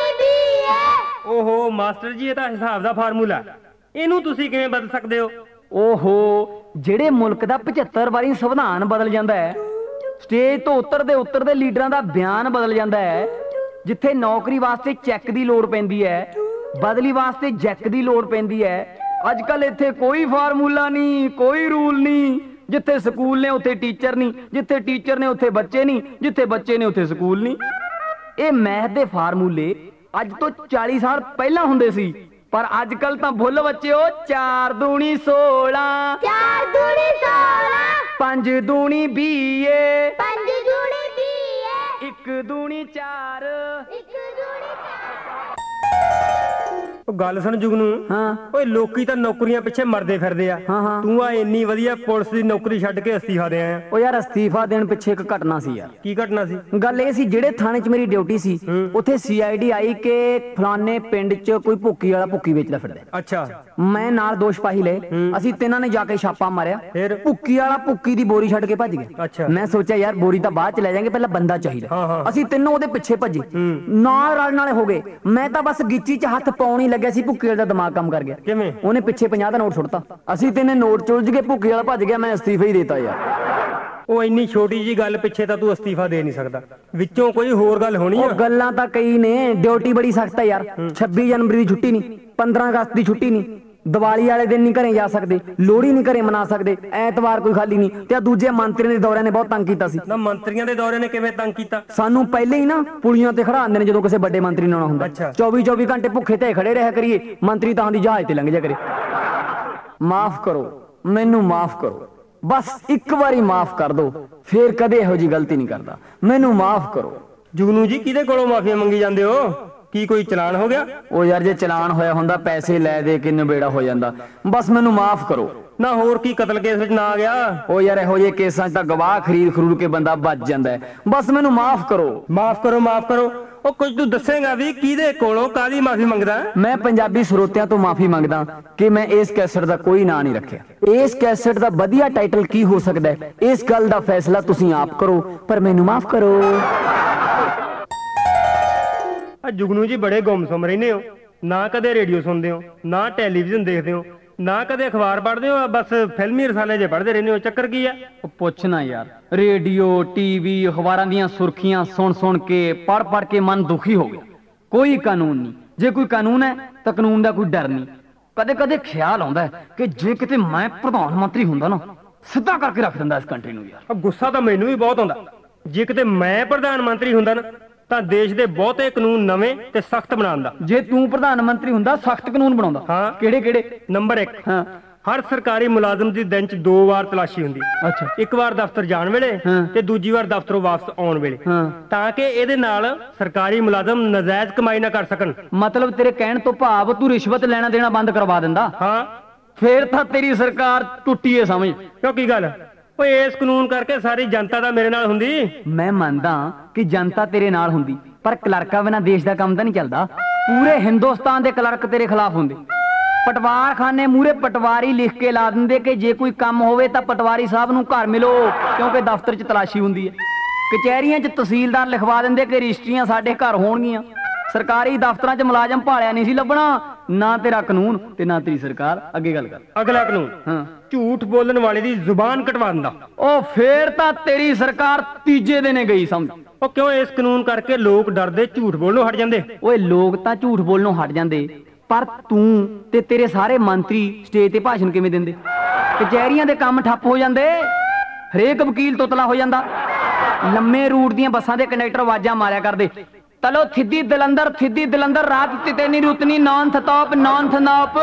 20 ਓਹੋ ਮਾਸਟਰ ਜੀ ਇਹ ਤਾਂ ਹਿਸਾਬ ਦਾ ਫਾਰਮੂਲਾ ਇਹਨੂੰ ਤੁਸੀਂ ਕਿਵੇਂ ਬਦਲ ਸਕਦੇ ਹੋ ਓਹੋ ਜਿਹੜੇ ਮੁਲਕ ਦਾ 75 ਵਾਰੀ ਸੰਵਿਧਾਨ ਬਦਲ ਜਾਂਦਾ ਹੈ ਸਟੇਜ ਤੋਂ ਉਤਰਦੇ ਲੀਡਰਾਂ ਦਾ ਬਿਆਨ ਬਦਲ ਜਾਂਦਾ ਹੈ ਜਿੱਥੇ ਨੌਕਰੀ ਵਾਸਤੇ ਚੈੱਕ ਦੀ ਲੋੜ ਪੈਂਦੀ ਹੈ ਬਦਲੀ ਵਾਸਤੇ ਜੈਕ ਦੀ ਲੋੜ ਪੈਂਦੀ ਹੈ ਅੱਜ ਕੱਲ ਇੱਥੇ ਕੋਈ ਫਾਰਮੂਲਾ ਨਹੀਂ ਕੋਈ ਰੂਲ ਨਹੀਂ ਜਿੱਥੇ ਸਕੂਲ ਨੇ ਉੱਥੇ ਟੀਚਰ ਨਹੀਂ ਜਿੱਥੇ ਟੀਚਰ ਨੇ ਉੱਥੇ ਬੱਚੇ ਨਹੀਂ ਜਿੱਥੇ ਬੱਚੇ ਨੇ ਉੱਥੇ ਸਕੂਲ ਨਹੀਂ ਇਹ ਮੈਥ ਦੇ ਫਾਰਮੂਲੇ ਅੱਜ ਤੋਂ 40 ਸਾਲ ਪਹਿਲਾਂ ਹੁੰਦੇ ਸੀ ਪਰ ਅੱਜ ਕੱਲ ਤਾਂ ਭੁੱਲ ਬੱਚਿਓ 4 ਦੂਣੀ 16 ਚਾਰ ਦੂਣੀ 16 5 ਦੂਣੀ 20 ਪੰਜ ਦੂਣੀ 20 1 ਦੂਣੀ 4 ਇੱਕ ਦੂਣੀ 4 ਉਹ ਗੱਲ ਸੁਣ ਜੁਗਨੂ ਹਾਂ ਓਏ ਲੋਕੀ ਤਾਂ ਨੌਕਰੀਆਂ ਪਿੱਛੇ ਮਰਦੇ ਫਿਰਦੇ ਆ ਹਾਂ, ਹਾਂ। ਤੂੰ ਆ ਇੰਨੀ ਵਧੀਆ ਪੁਲਿਸ ਦੀ ਨੌਕਰੀ ਛੱਡ ਕੇ ਅਸਤੀਫਾ ਦੇ ਆਇਆ ਉਹ ਯਾਰ ਅਸਤੀਫਾ ਦੇਣ ਪਿੱਛੇ ਇੱਕ ਘਟਨਾ ਸੀ ਯਾਰ ਕੀ ਘਟਨਾ ਸੀ ਗੱਲ ਇਹ ਸੀ ਜਿਹੜੇ ਥਾਣੇ 'ਚ ਮੇਰੀ ਡਿਊਟੀ ਸੀ ਉੱਥੇ ਸੀਆਈਡੀ ਆਈ ਕਿ ਫਲਾਣੇ ਪਿੰਡ 'ਚ ਕੋਈ ਭੁੱਕੀ ਵਾਲਾ ਭੁੱਕੀ ਵੇਚਦਾ ਫਿਰਦਾ ਅੱਛਾ ਮੈਂ ਨਾਲ 2 ਸਿਪਾਹੀ ਲਏ ਅਸੀਂ ਤਿੰਨਾਂ ਨੇ ਜਾ ਕੇ ਛਾਪਾ ਮਾਰਿਆ ਫਿਰ? ਭੁੱਕੀ ਵਾਲਾ ਭੁੱਕੀ ਦੀ ਬੋਰੀ ਛੱਡ ਕੇ ਭੱਜ ਗਿਆ ਅੱਛਾ। ਮੈਂ ਸੋਚਿਆ ਯਾਰ ਬੋਰੀ ਤਾਂ ਬਾਅਦ 'ਚ ਲੈ ਜਾਾਂਗੇ ਪਹਿਲਾਂ ਬੰਦਾ ਚਾਹੀਦਾ ਹਾਂ, ਹਾਂ। ਅਸੀਂ ਤਿੰਨੋਂ ਉਹਦੇ ਪਿੱਛੇ ਭੱਜੇ ਨਾਲ ਰਲਣ ਵਾਲੇ ਹੋ ਗਏ ਮੈਂ ਤਾਂ ਬਸ ਗਿੱਚੀ 'ਚ ਹੱਥ ਪਾਉਣ ਹੀ ਲੱਗਿਆ ਗਿਆ ਸੀ ਭੁੱਕੀ ਵਾਲੇ ਦਾ ਦਿਮਾਗ ਕੰਮ ਕਰ ਗਿਆ। ਕਿਵੇਂ? ਉਹਨੇ ਪਿੱਛੇ 50 ਦਾ ਨੋਟ ਸੁੱਟਤਾ, ਅਸੀਂ ਤੇ ਇਹਨੇ ਨੋਟ ਚੁਲਝ ਕੇ ਭੁੱਕੀ ਵਾਲਾ ਭੱਜ ਗਿਆ, ਮੈਂ ਅਸਤੀਫਾ ਹੀ ਦੇਤਾ ਯਾਰ। ਉਹ ਇੰਨੀ ਛੋਟੀ ਜੀ ਗੱਲ ਪਿੱਛੇ ਤਾਂ ਤੂੰ ਅਸਤੀਫਾ ਦੇ ਨਹੀਂ ਸਕਦਾ, ਵਿੱਚੋਂ ਕੋਈ ਹੋਰ ਗੱਲ ਹੋਣੀ ਉਹ ਆ। ਗੱਲਾਂ ਤਾਂ ਕਈ ਨੇ, ਡਿਊਟੀ ਬੜੀ ਸਖਤ ਹੈ ਯਾਰ। 26 ਜਨਵਰੀ ਦੀ ਛੁੱਟੀ ਨਹੀਂ, 15 ਅਗਸਤ ਦੀ ਛੁੱਟੀ ਨਹੀਂ, ਦੀਵਾਲੀ ਵਾਲੇ ਦਿਨ ਨਹੀਂ ਘਰੇ ਜਾ ਸਕਦੇ, ਲੋਹੜੀ ਨਹੀਂ ਘਰੇ ਮਨਾ ਸਕਦੇ, ਐਤਵਾਰ ਕੋਈ ਖਾਲੀ ਨਹੀਂ। ਤੇ ਆ ਦੂਜੇ ਮੰਤਰੀਆਂ ਦੇ ਦੌਰਿਆਂ ਨੇ ਬਹੁਤ ਤੰਗ ਕੀਤਾ ਸੀ। ਨਾ ਮੰਤਰੀਆਂ ਦੇ ਦੌਰੇ ਨੇ ਕਿਵੇਂ ਤੰਗ ਕੀਤਾ? ਸਾਨੂੰ ਪਹਿਲੇ ਹੀ ਨਾ ਪੁਲੀਆਂ ਤੇ ਖੜਾ ਦਿੰਦੇ ਨੇ ਜਦੋਂ ਕਿਸੇ ਵੱਡੇ ਮੰਤਰੀ ਨੇ ਆਉਣਾ ਹੁੰਦਾ। ਅੱਛਾ। 24 ਘੰਟੇ ਭੁੱਖੇ ਤੇ ਖੜੇ ਰਿਹਾ ਕਰੀਏ, ਮੰਤਰੀ ਤਾਂ ਦੀ ਜਹਾਜ਼ ਤੇ ਲੰਘ ਜਾ ਕਰੇ। ਮਾਫ ਕਰੋ, ਮੈਨੂੰ ਮਾਫ ਕਰੋ, ਬਸ ਇੱਕ ਵਾਰੀ ਮਾਫ ਕਰ ਦਿਓ, ਫੇਰ ਕਦੇ ਇਹੋ ਜੀ ਗਲਤੀ ਨਹੀਂ ਕਰਦਾ, ਮੈਨੂੰ ਮਾਫ ਕਰੋ। ਜੁਗਨੂ ਜੀ ਕਿਹਦੇ ਕੋਲੋਂ ਮਾਫੀਆਂ ਮੰਗੀ ਜਾਂਦੇ ਹੋ? ਕੀ ਕੋਈ ਚਲਾਨ ਹੋ ਗਿਆ? ਉਹ ਯਾਰ ਜੇ ਚਲਾਨ ਹੋਇਆ ਹੁੰਦਾ ਪੈਸੇ ਲੈ ਦੇ ਕੇ ਨਿਬੇੜਾ ਹੋ ਜਾਂਦਾ, ਬਸ ਮੈਨੂੰ ਮਾਫ ਕਰੋ। ਨਾ ਹੋਰ ਕੀ ਕਤਲ ਕੇਸ ਵਿੱਚ ਨਾ ਆ ਗਿਆ? ਉਹ ਯਾਰ ਇਹੋ ਜਿਹੇ ਕੇਸਾਂ 'ਚ ਤਾਂ ਗਵਾਹ ਖਰੀਦ ਕੇ ਬੰਦਾ ਬਚ ਜਾਂਦਾ ਹੈ, ਬਸ ਮੈਨੂੰ ਮਾਫ ਕਰੋ। ਮਾਫ ਕਰੋ, ਮਾਫ ਕਰੋ। ਉਹ ਕੁਝ ਤੂੰ ਦੱਸੇਗਾ ਵੀ ਕਿਹਦੇ ਕੋਲੋਂ ਕਾਹਦੀ ਮਾਫੀ ਮੰਗਦਾ? ਮੈਂ ਪੰਜਾਬੀ ਸਰੋਤਿਆਂ ਤੋਂ ਮਾਫੀ ਮੰਗਦਾ ਕਿ ਮੈਂ ਇਸ ਕੈਸਟ ਦਾ ਕੋਈ ਨਾਂ ਨਹੀਂ ਰੱਖਿਆ। ਇਸ ਕੈਸਟ ਦਾ ਵਧੀਆ ਟਾਈਟਲ ਕੀ ਹੋ ਸਕਦਾ ਹੈ, ਇਸ ਗੱਲ ਦਾ ਫੈਸਲਾ ਤੁਸੀਂ ਆਪ ਕਰੋ, ਪਰ ਮੈਨੂੰ ਮਾਫ ਕਰੋ। ਆ ਜੁਗਨੂ ਜੀ ਬੜੇ ਗੁੰਮਸੁੰਮ ਰਹਿੰਦੇ ਹੋ, ਨਾ ਕਦੇ ਰੇਡੀਓ ਸੁਣਦੇ ਹੋ, ਨਾ ਟੈਲੀਵਿਜ਼ਨ ਦੇਖਦੇ ਹੋ, ਨਾ ਕਦੇ ਅਖਬਾਰ ਪੜ੍ਹਦੇ ਹੋ, ਬਸ ਫਿਲਮੀ ਰਸਾਲੇ ਜੇ ਪੜ੍ਹਦੇ ਰਹਿੰਦੇ ਹੋ। ਚੱਕਰ ਕੀ ਆ? ਉਹ ਪੁੱਛਣਾ ਯਾਰ, ਰੇਡੀਓ ਟੀਵੀ ਅਖਬਾਰਾਂ ਦੀਆਂ ਸੁਰਖੀਆਂ ਸੁਣ ਕੇ ਪੜ੍ਹ ਕੇ ਮਨ ਦੁਖੀ ਹੋ ਗਿਆ। ਕੋਈ ਕਾਨੂੰਨ ਨਹੀਂ, ਜੇ ਕੋਈ ਕਾਨੂੰਨ ਹੈ ਤਾਂ ਕਾਨੂੰਨ ਦਾ ਕੋਈ ਡਰ ਨਹੀਂ। ਕਦੇ ਖਿਆਲ ਆਉਂਦਾ ਹੈ ਕਿ ਜੇ ਕਿਤੇ ਮੈਂ ਪ੍ਰਧਾਨ ਮੰਤਰੀ ਹੁੰਦਾ ਨਾ, ਸਿੱਧਾ ਕਰਕੇ ਰੱਖ ਦਿੰਦਾ ਇਸ ਕੰਟਰੀ ਨੂੰ ਯਾਰ। ਗੁੱਸਾ ਤਾਂ ਮੈਨੂੰ ਵੀ ਬਹੁਤ ਆਉਂਦਾ। ਜੇ ਕਿਤੇ ਮੈਂ ਪ੍ਰਧਾਨ ਮੰਤਰੀ ਹੁੰਦਾ ਨਾ ਤਾਂ ਦੇਸ਼ ਦੇ ਬਹੁਤੇ ਕਾਨੂੰਨ ਨਵੇਂ ਤੇ ਸਖਤ ਬਣਾਉਂਦਾ। ਜੇ ਤੂੰ ਪ੍ਰਧਾਨ ਮੰਤਰੀ ਹੁੰਦਾ ਸਖਤ ਕਾਨੂੰਨ ਬਣਾਉਂਦਾ। ਹਾਂ। ਕਿਹੜੇ? ਨੰਬਰ 1, ਹਾਂ। ਹਰ ਸਰਕਾਰੀ ਮੁਲਾਜ਼ਮ ਦੀ ਦਿਨ 'ਚ 2 ਵਾਰ ਤਲਾਸ਼ੀ ਹੁੰਦੀ। ਅੱਛਾ। ਇੱਕ ਵਾਰ ਦਫ਼ਤਰ ਜਾਣ ਵੇਲੇ ਤੇ ਦੂਜੀ ਵਾਰ ਦਫ਼ਤਰੋਂ ਵਾਪਸ ਆਉਣ ਵੇਲੇ, ਤਾਂ ਕਿ ਇਹਦੇ ਨਾਲ ਸਰਕਾਰੀ ਮੁਲਾਜ਼ਮ ਨਜਾਇਜ਼ ਕਮਾਈ ਨਾ ਕਰ ਸਕਣ। ਮਤਲਬ ਤੇਰੇ ਕਹਿਣ ਤੋਂ ਭਾਵ ਤੂੰ ਰਿਸ਼ਵਤ ਲੈਣਾ ਦੇਣਾ ਬੰਦ ਕਰਵਾ ਦਿੰਦਾ। ਹਾਂ। ਫੇਰ ਤਾਂ ਤੇਰੀ ਸਰਕਾਰ ਟੁੱਟੀ ਏ ਸਮਝ। ਕਿਉਂ, ਕੀ ਗੱਲ? ਓਏ ਇਸ ਕਾਨੂੰਨ ਕਰਕੇ ਸਾਰੀ ਜਨਤਾ ਤਾਂ ਮੇਰੇ ਨਾਲ ਹੁੰਦੀ। ਮੈਂ ਮੰਨਦਾ ਕਿ ਜਨਤਾ ਤੇਰੇ ਨਾਲ ਹੁੰਦੀ, ਪਰ ਕਲਰਕਾਂ ਬਿਨਾਂ ਦੇਸ਼ ਦਾ ਕੰਮ ਤਾਂ ਨਹੀਂ ਚੱਲਦਾ। ਪੂਰੇ ਹਿੰਦੁਸਤਾਨ ਦੇ ਕਲਰਕ ਤੇਰੇ ਖਿਲਾਫ ਹੁੰਦੇ। ਪਟਵਾਰਖਾਨੇ ਮੂਹਰੇ ਪਟਵਾਰੀ ਲਿਖ ਕੇ ਲਾ ਦਿੰਦੇ ਕਿ ਜੇ ਕੋਈ ਕੰਮ ਹੋਵੇ ਤਾਂ ਪਟਵਾਰੀ ਸਾਹਿਬ ਨੂੰ ਘਰ ਮਿਲੋ, ਕਿਉਂਕਿ ਦਫ਼ਤਰ 'ਚ ਤਲਾਸ਼ੀ ਹੁੰਦੀ ਹੈ। ਕਚਹਿਰੀਆਂ 'ਚ ਤਹਿਸੀਲਦਾਰ ਲਿਖਵਾ ਦਿੰਦੇ ਕਿ ਰਜਿਸਟਰੀਆਂ ਸਾਡੇ ਘਰ ਹੋਣਗੀਆਂ। ਸਰਕਾਰੀ ਦਫ਼ਤਰਾਂ 'ਚ ਮੁਲਾਜ਼ਮ ਭਾਲਿਆ ਨਹੀਂ ਸੀ ਲੱਭਣਾ। ਨਾ ਤੇਰਾ ਕਾਨੂੰਨ ਤੇ ਨਾ ਤੇਰੀ ਸਰਕਾਰ। ਅੱਗੇ ਗੱਲ ਕਰ। ਅਗਲਾ ਕਾਨੂੰਨ, ਝੂਠ ਬੋਲਣ ਵਾਲੇ ਦੀ ਜ਼ੁਬਾਨ ਕਟਵਾ ਦਿੰਦਾ। ਉਹ ਫੇਰ ਤਾਂ ਤੇਰੀ ਸਰਕਾਰ ਤੀਜੇ ਦਿਨੇ ਗਈ ਸਮਝ। ਉਹ ਕਿਉਂ? ਇਸ ਕਾਨੂੰਨ ਕਰਕੇ ਲੋਕ ਡਰਦੇ ਝੂਠ ਬੋਲਣੋਂ ਹਟ ਜਾਂਦੇ। ਓਏ ਲੋਕ ਤਾਂ ਝੂਠ ਬੋਲਣੋਂ ਹਟ ਜਾਂਦੇ, ਪਰ ਤੂੰ ਤੇ ਤੇਰੇ ਸਾਰੇ ਮੰਤਰੀ ਸਟੇਜ ਤੇ ਭਾਸ਼ਣ ਕਿਵੇਂ ਦਿੰਦੇ? ਕਚਹਿਰੀਆਂ ਦੇ ਕੰਮ ਠੱਪ ਹੋ ਜਾਂਦੇ, ਹਰੇਕ ਵਕੀਲ ਤੋਤਲਾ ਹੋ ਜਾਂਦਾ। ਲੰਮੇ ਰੂਟ ਦੀਆਂ ਬੱਸਾਂ ਦੇ ਕੰਡਕਟਰ ਆਵਾਜ਼ਾਂ ਮਾਰਿਆ ਕਰਦੇ, ਤਲੋ ਥਿੱਦੀ ਦਲੰਦਰ ਰਾਤ ਤਿਤਨੀ ਰੁਤਨੀ ਨੌਨ ਥਤੋਪ ਨੌਨ ਥਨੋਪ।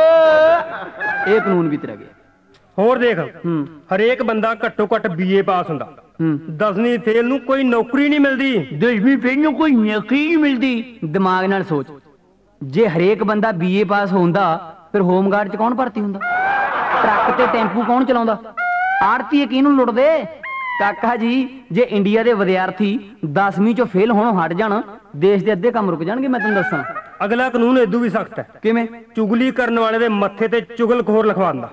ਇਹ ਕਾਨੂੰਨ ਵੀ ਤੇਰਾ ਗਿਆ। ਹੋਰ ਦੇਖ, ਹਰੇਕ ਬੰਦਾ ਘੱਟੋ ਘੱਟ BA ਪਾਸ ਹੁੰਦਾ। 10ਵੀਂ ਫੇਲ ਨੂੰ ਕੋਈ ਨੌਕਰੀ ਨਹੀਂ ਮਿਲਦੀ। 10ਵੀਂ ਫੇਲ ਨੂੰ ਕੋਈ ਨੌਕਰੀ ਨਹੀਂ ਮਿਲਦੀ। ਦਿਮਾਗ ਨਾਲ ਸੋਚ, ਜੇ ਹਰੇਕ ਬੰਦਾ BA ਪਾਸ ਹੁੰਦਾ ਫਿਰ ਹੋਮਗਾਰਡ 'ਚ ਕੌਣ ਭਰਤੀ ਹੁੰਦਾ? ਟਰੱਕ ਤੇ ਟੈਂਪੂ ਕੌਣ ਚਲਾਉਂਦਾ? ਆੜਤੀਏ ਕਿਹਨੂੰ ਲੁੱਟਦੇ? ਕਾਕਾ ਜੀ, ਜੇ ਇੰਡੀਆ ਦੇ ਵਿਦਿਆਰਥੀ 10ਵੀਂ 'ਚੋਂ ਫੇਲ ਹੋਣੋਂ ਹਟ ਜਾਣ, ਦੇਸ਼ ਦੇ ਅੱਧੇ ਕੰਮ ਰੁਕ ਜਾਣਗੇ। ਮੈਂ ਤੈਨੂੰ ਦੱਸਾਂ। ਅਗਲਾ ਕਾਨੂੰਨ ਇਦੋਂ ਵੀ ਸਖਤ ਹੈ। ਕਿਵੇਂ? ਚੁਗਲੀ ਕਰਨ ਵਾਲੇ ਦੇ ਮੱਥੇ ਤੇ ਚੁਗਲਖੋਰ ਲਿਖਵਾਉਂਦਾ।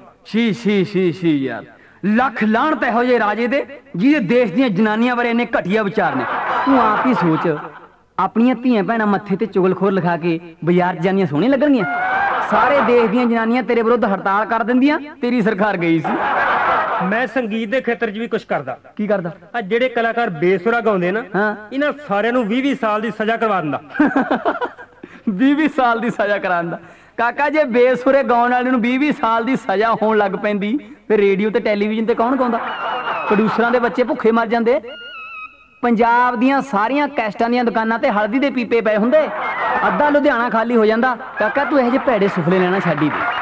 ਸ਼ੀ ਯਾਰ, ਲੱਖ ਲਾਹਣਤ ਇਹੋ ਜਿਹੇ ਰਾਜੇ ਦੇ ਜਿਹਦੇ ਦੇਸ਼ ਦੀਆਂ ਜਨਾਨੀਆਂ ਬਾਰੇ ਇੰਨੇ ਘਟੀਆ ਵਿਚਾਰ ਨੇ। ਤੂੰ ਆਪ ਹੀ ਸੋਚ, ਆਪਣੀਆਂ ਧੀਆਂ ਭੈਣਾਂ ਮੱਥੇ ਤੇ ਚੁਗਲਖੋਰ ਲਿਖਾ ਕੇ ਬਾਜ਼ਾਰ ਜਾਣੀਆਂ ਸੋਹਣੀਆਂ ਲੱਗਣਗੀਆਂ? ਸਾਰੇ ਦੇਸ਼ ਦੀਆਂ ਜਨਾਨੀਆਂ ਤੇਰੇ ਵਿਰੁੱਧ ਹੜਤਾਲ ਕਰ ਦਿੰਦੀਆਂ। ਤੇਰੀ ਸਰਕਾਰ ਗਈ ਸੀ। ਮੈਂ ਸੰਗੀਤ ਦੇ ਖੇਤਰ 'ਚ ਵੀ ਕੁਝ ਕਰਦਾ। ਕੀ ਕਰਦਾ? ਆ ਜਿਹੜੇ ਕਲਾਕਾਰ ਬੇਸੁਰਾ ਗਾਉਂਦੇ ਨਾ, ਇਹਨਾਂ ਸਾਰਿਆਂ ਨੂੰ 20 ਸਾਲ ਦੀ ਸਜ਼ਾ ਕਰਵਾ ਦਿੰਦਾ। 20 ਸਾਲ ਦੀ ਸਜ਼ਾ ਕਰਾ ਦਿੰਦਾ? ਕਾਕਾ, ਜੇ ਬੇਸੁਰੇ ਗਾਉਣ ਵਾਲੇ ਨੂੰ 20 ਸਾਲ ਦੀ ਸਜ਼ਾ ਹੋਣ ਲੱਗ ਪੈਂਦੀ ਫਿਰ ਰੇਡੀਓ ਤੇ ਟੈਲੀਵਿਜ਼ਨ ਤੇ ਕੌਣ ਗਾਉਂਦਾ? ਪ੍ਰੋਡਿਊਸਰਾਂ ਦੇ ਬੱਚੇ ਭੁੱਖੇ ਮਰ ਜਾਂਦੇ। ਪੰਜਾਬ ਦੀਆਂ ਸਾਰੀਆਂ ਕੈਸਟਾਂ ਦੀਆਂ ਦੁਕਾਨਾਂ ਤੇ ਹਲਦੀ ਦੇ ਪੀਪੇ ਪਏ ਹੁੰਦੇ, ਅੱਧਾ ਲੁਧਿਆਣਾ ਖਾਲੀ ਹੋ ਜਾਂਦਾ। ਕਾਕਾ, ਤੂੰ ਇਹੋ ਜਿਹੇ ਭੈੜੇ ਸੁਫਲੇ ਲੈਣਾ ਛੱਡ ਹੀ ਦੇ।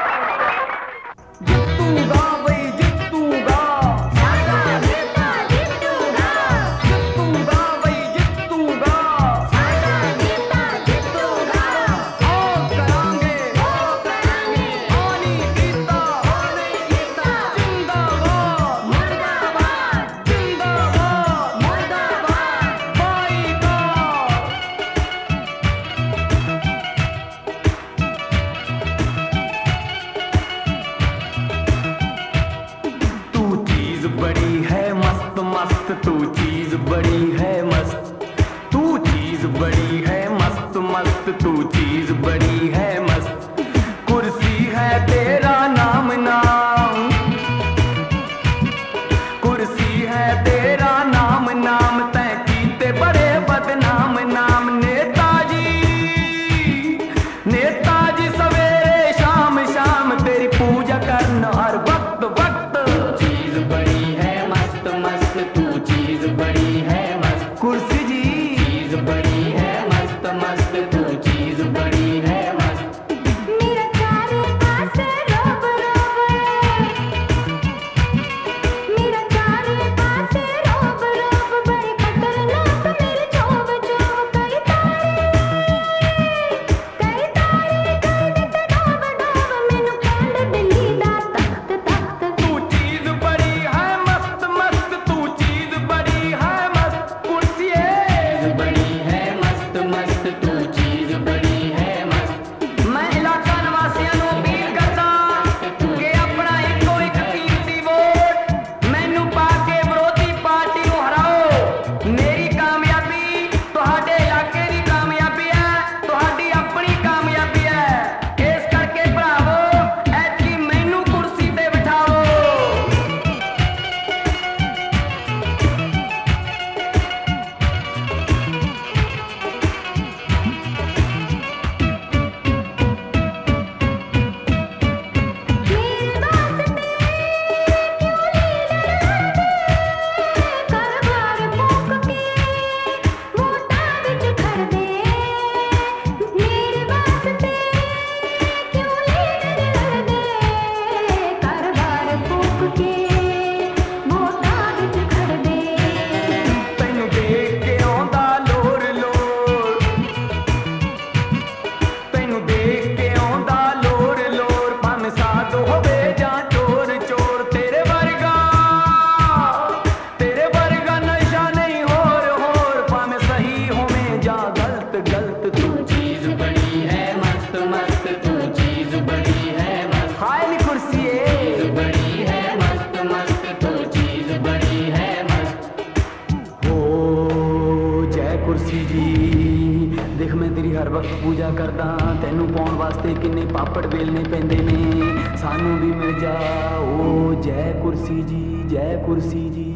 ਵਾਸਤੇ ਕਿੰਨੇ ਪਾਪੜ ਵੇਲਣੇ ਪੈਂਦੇ ਨੇ, ਸਾਨੂੰ ਵੀ ਮਿਲ ਜਾ ਓ ਜੈ ਕੁਰਸੀ ਜੀ, ਜੈ ਕੁਰਸੀ ਜੀ।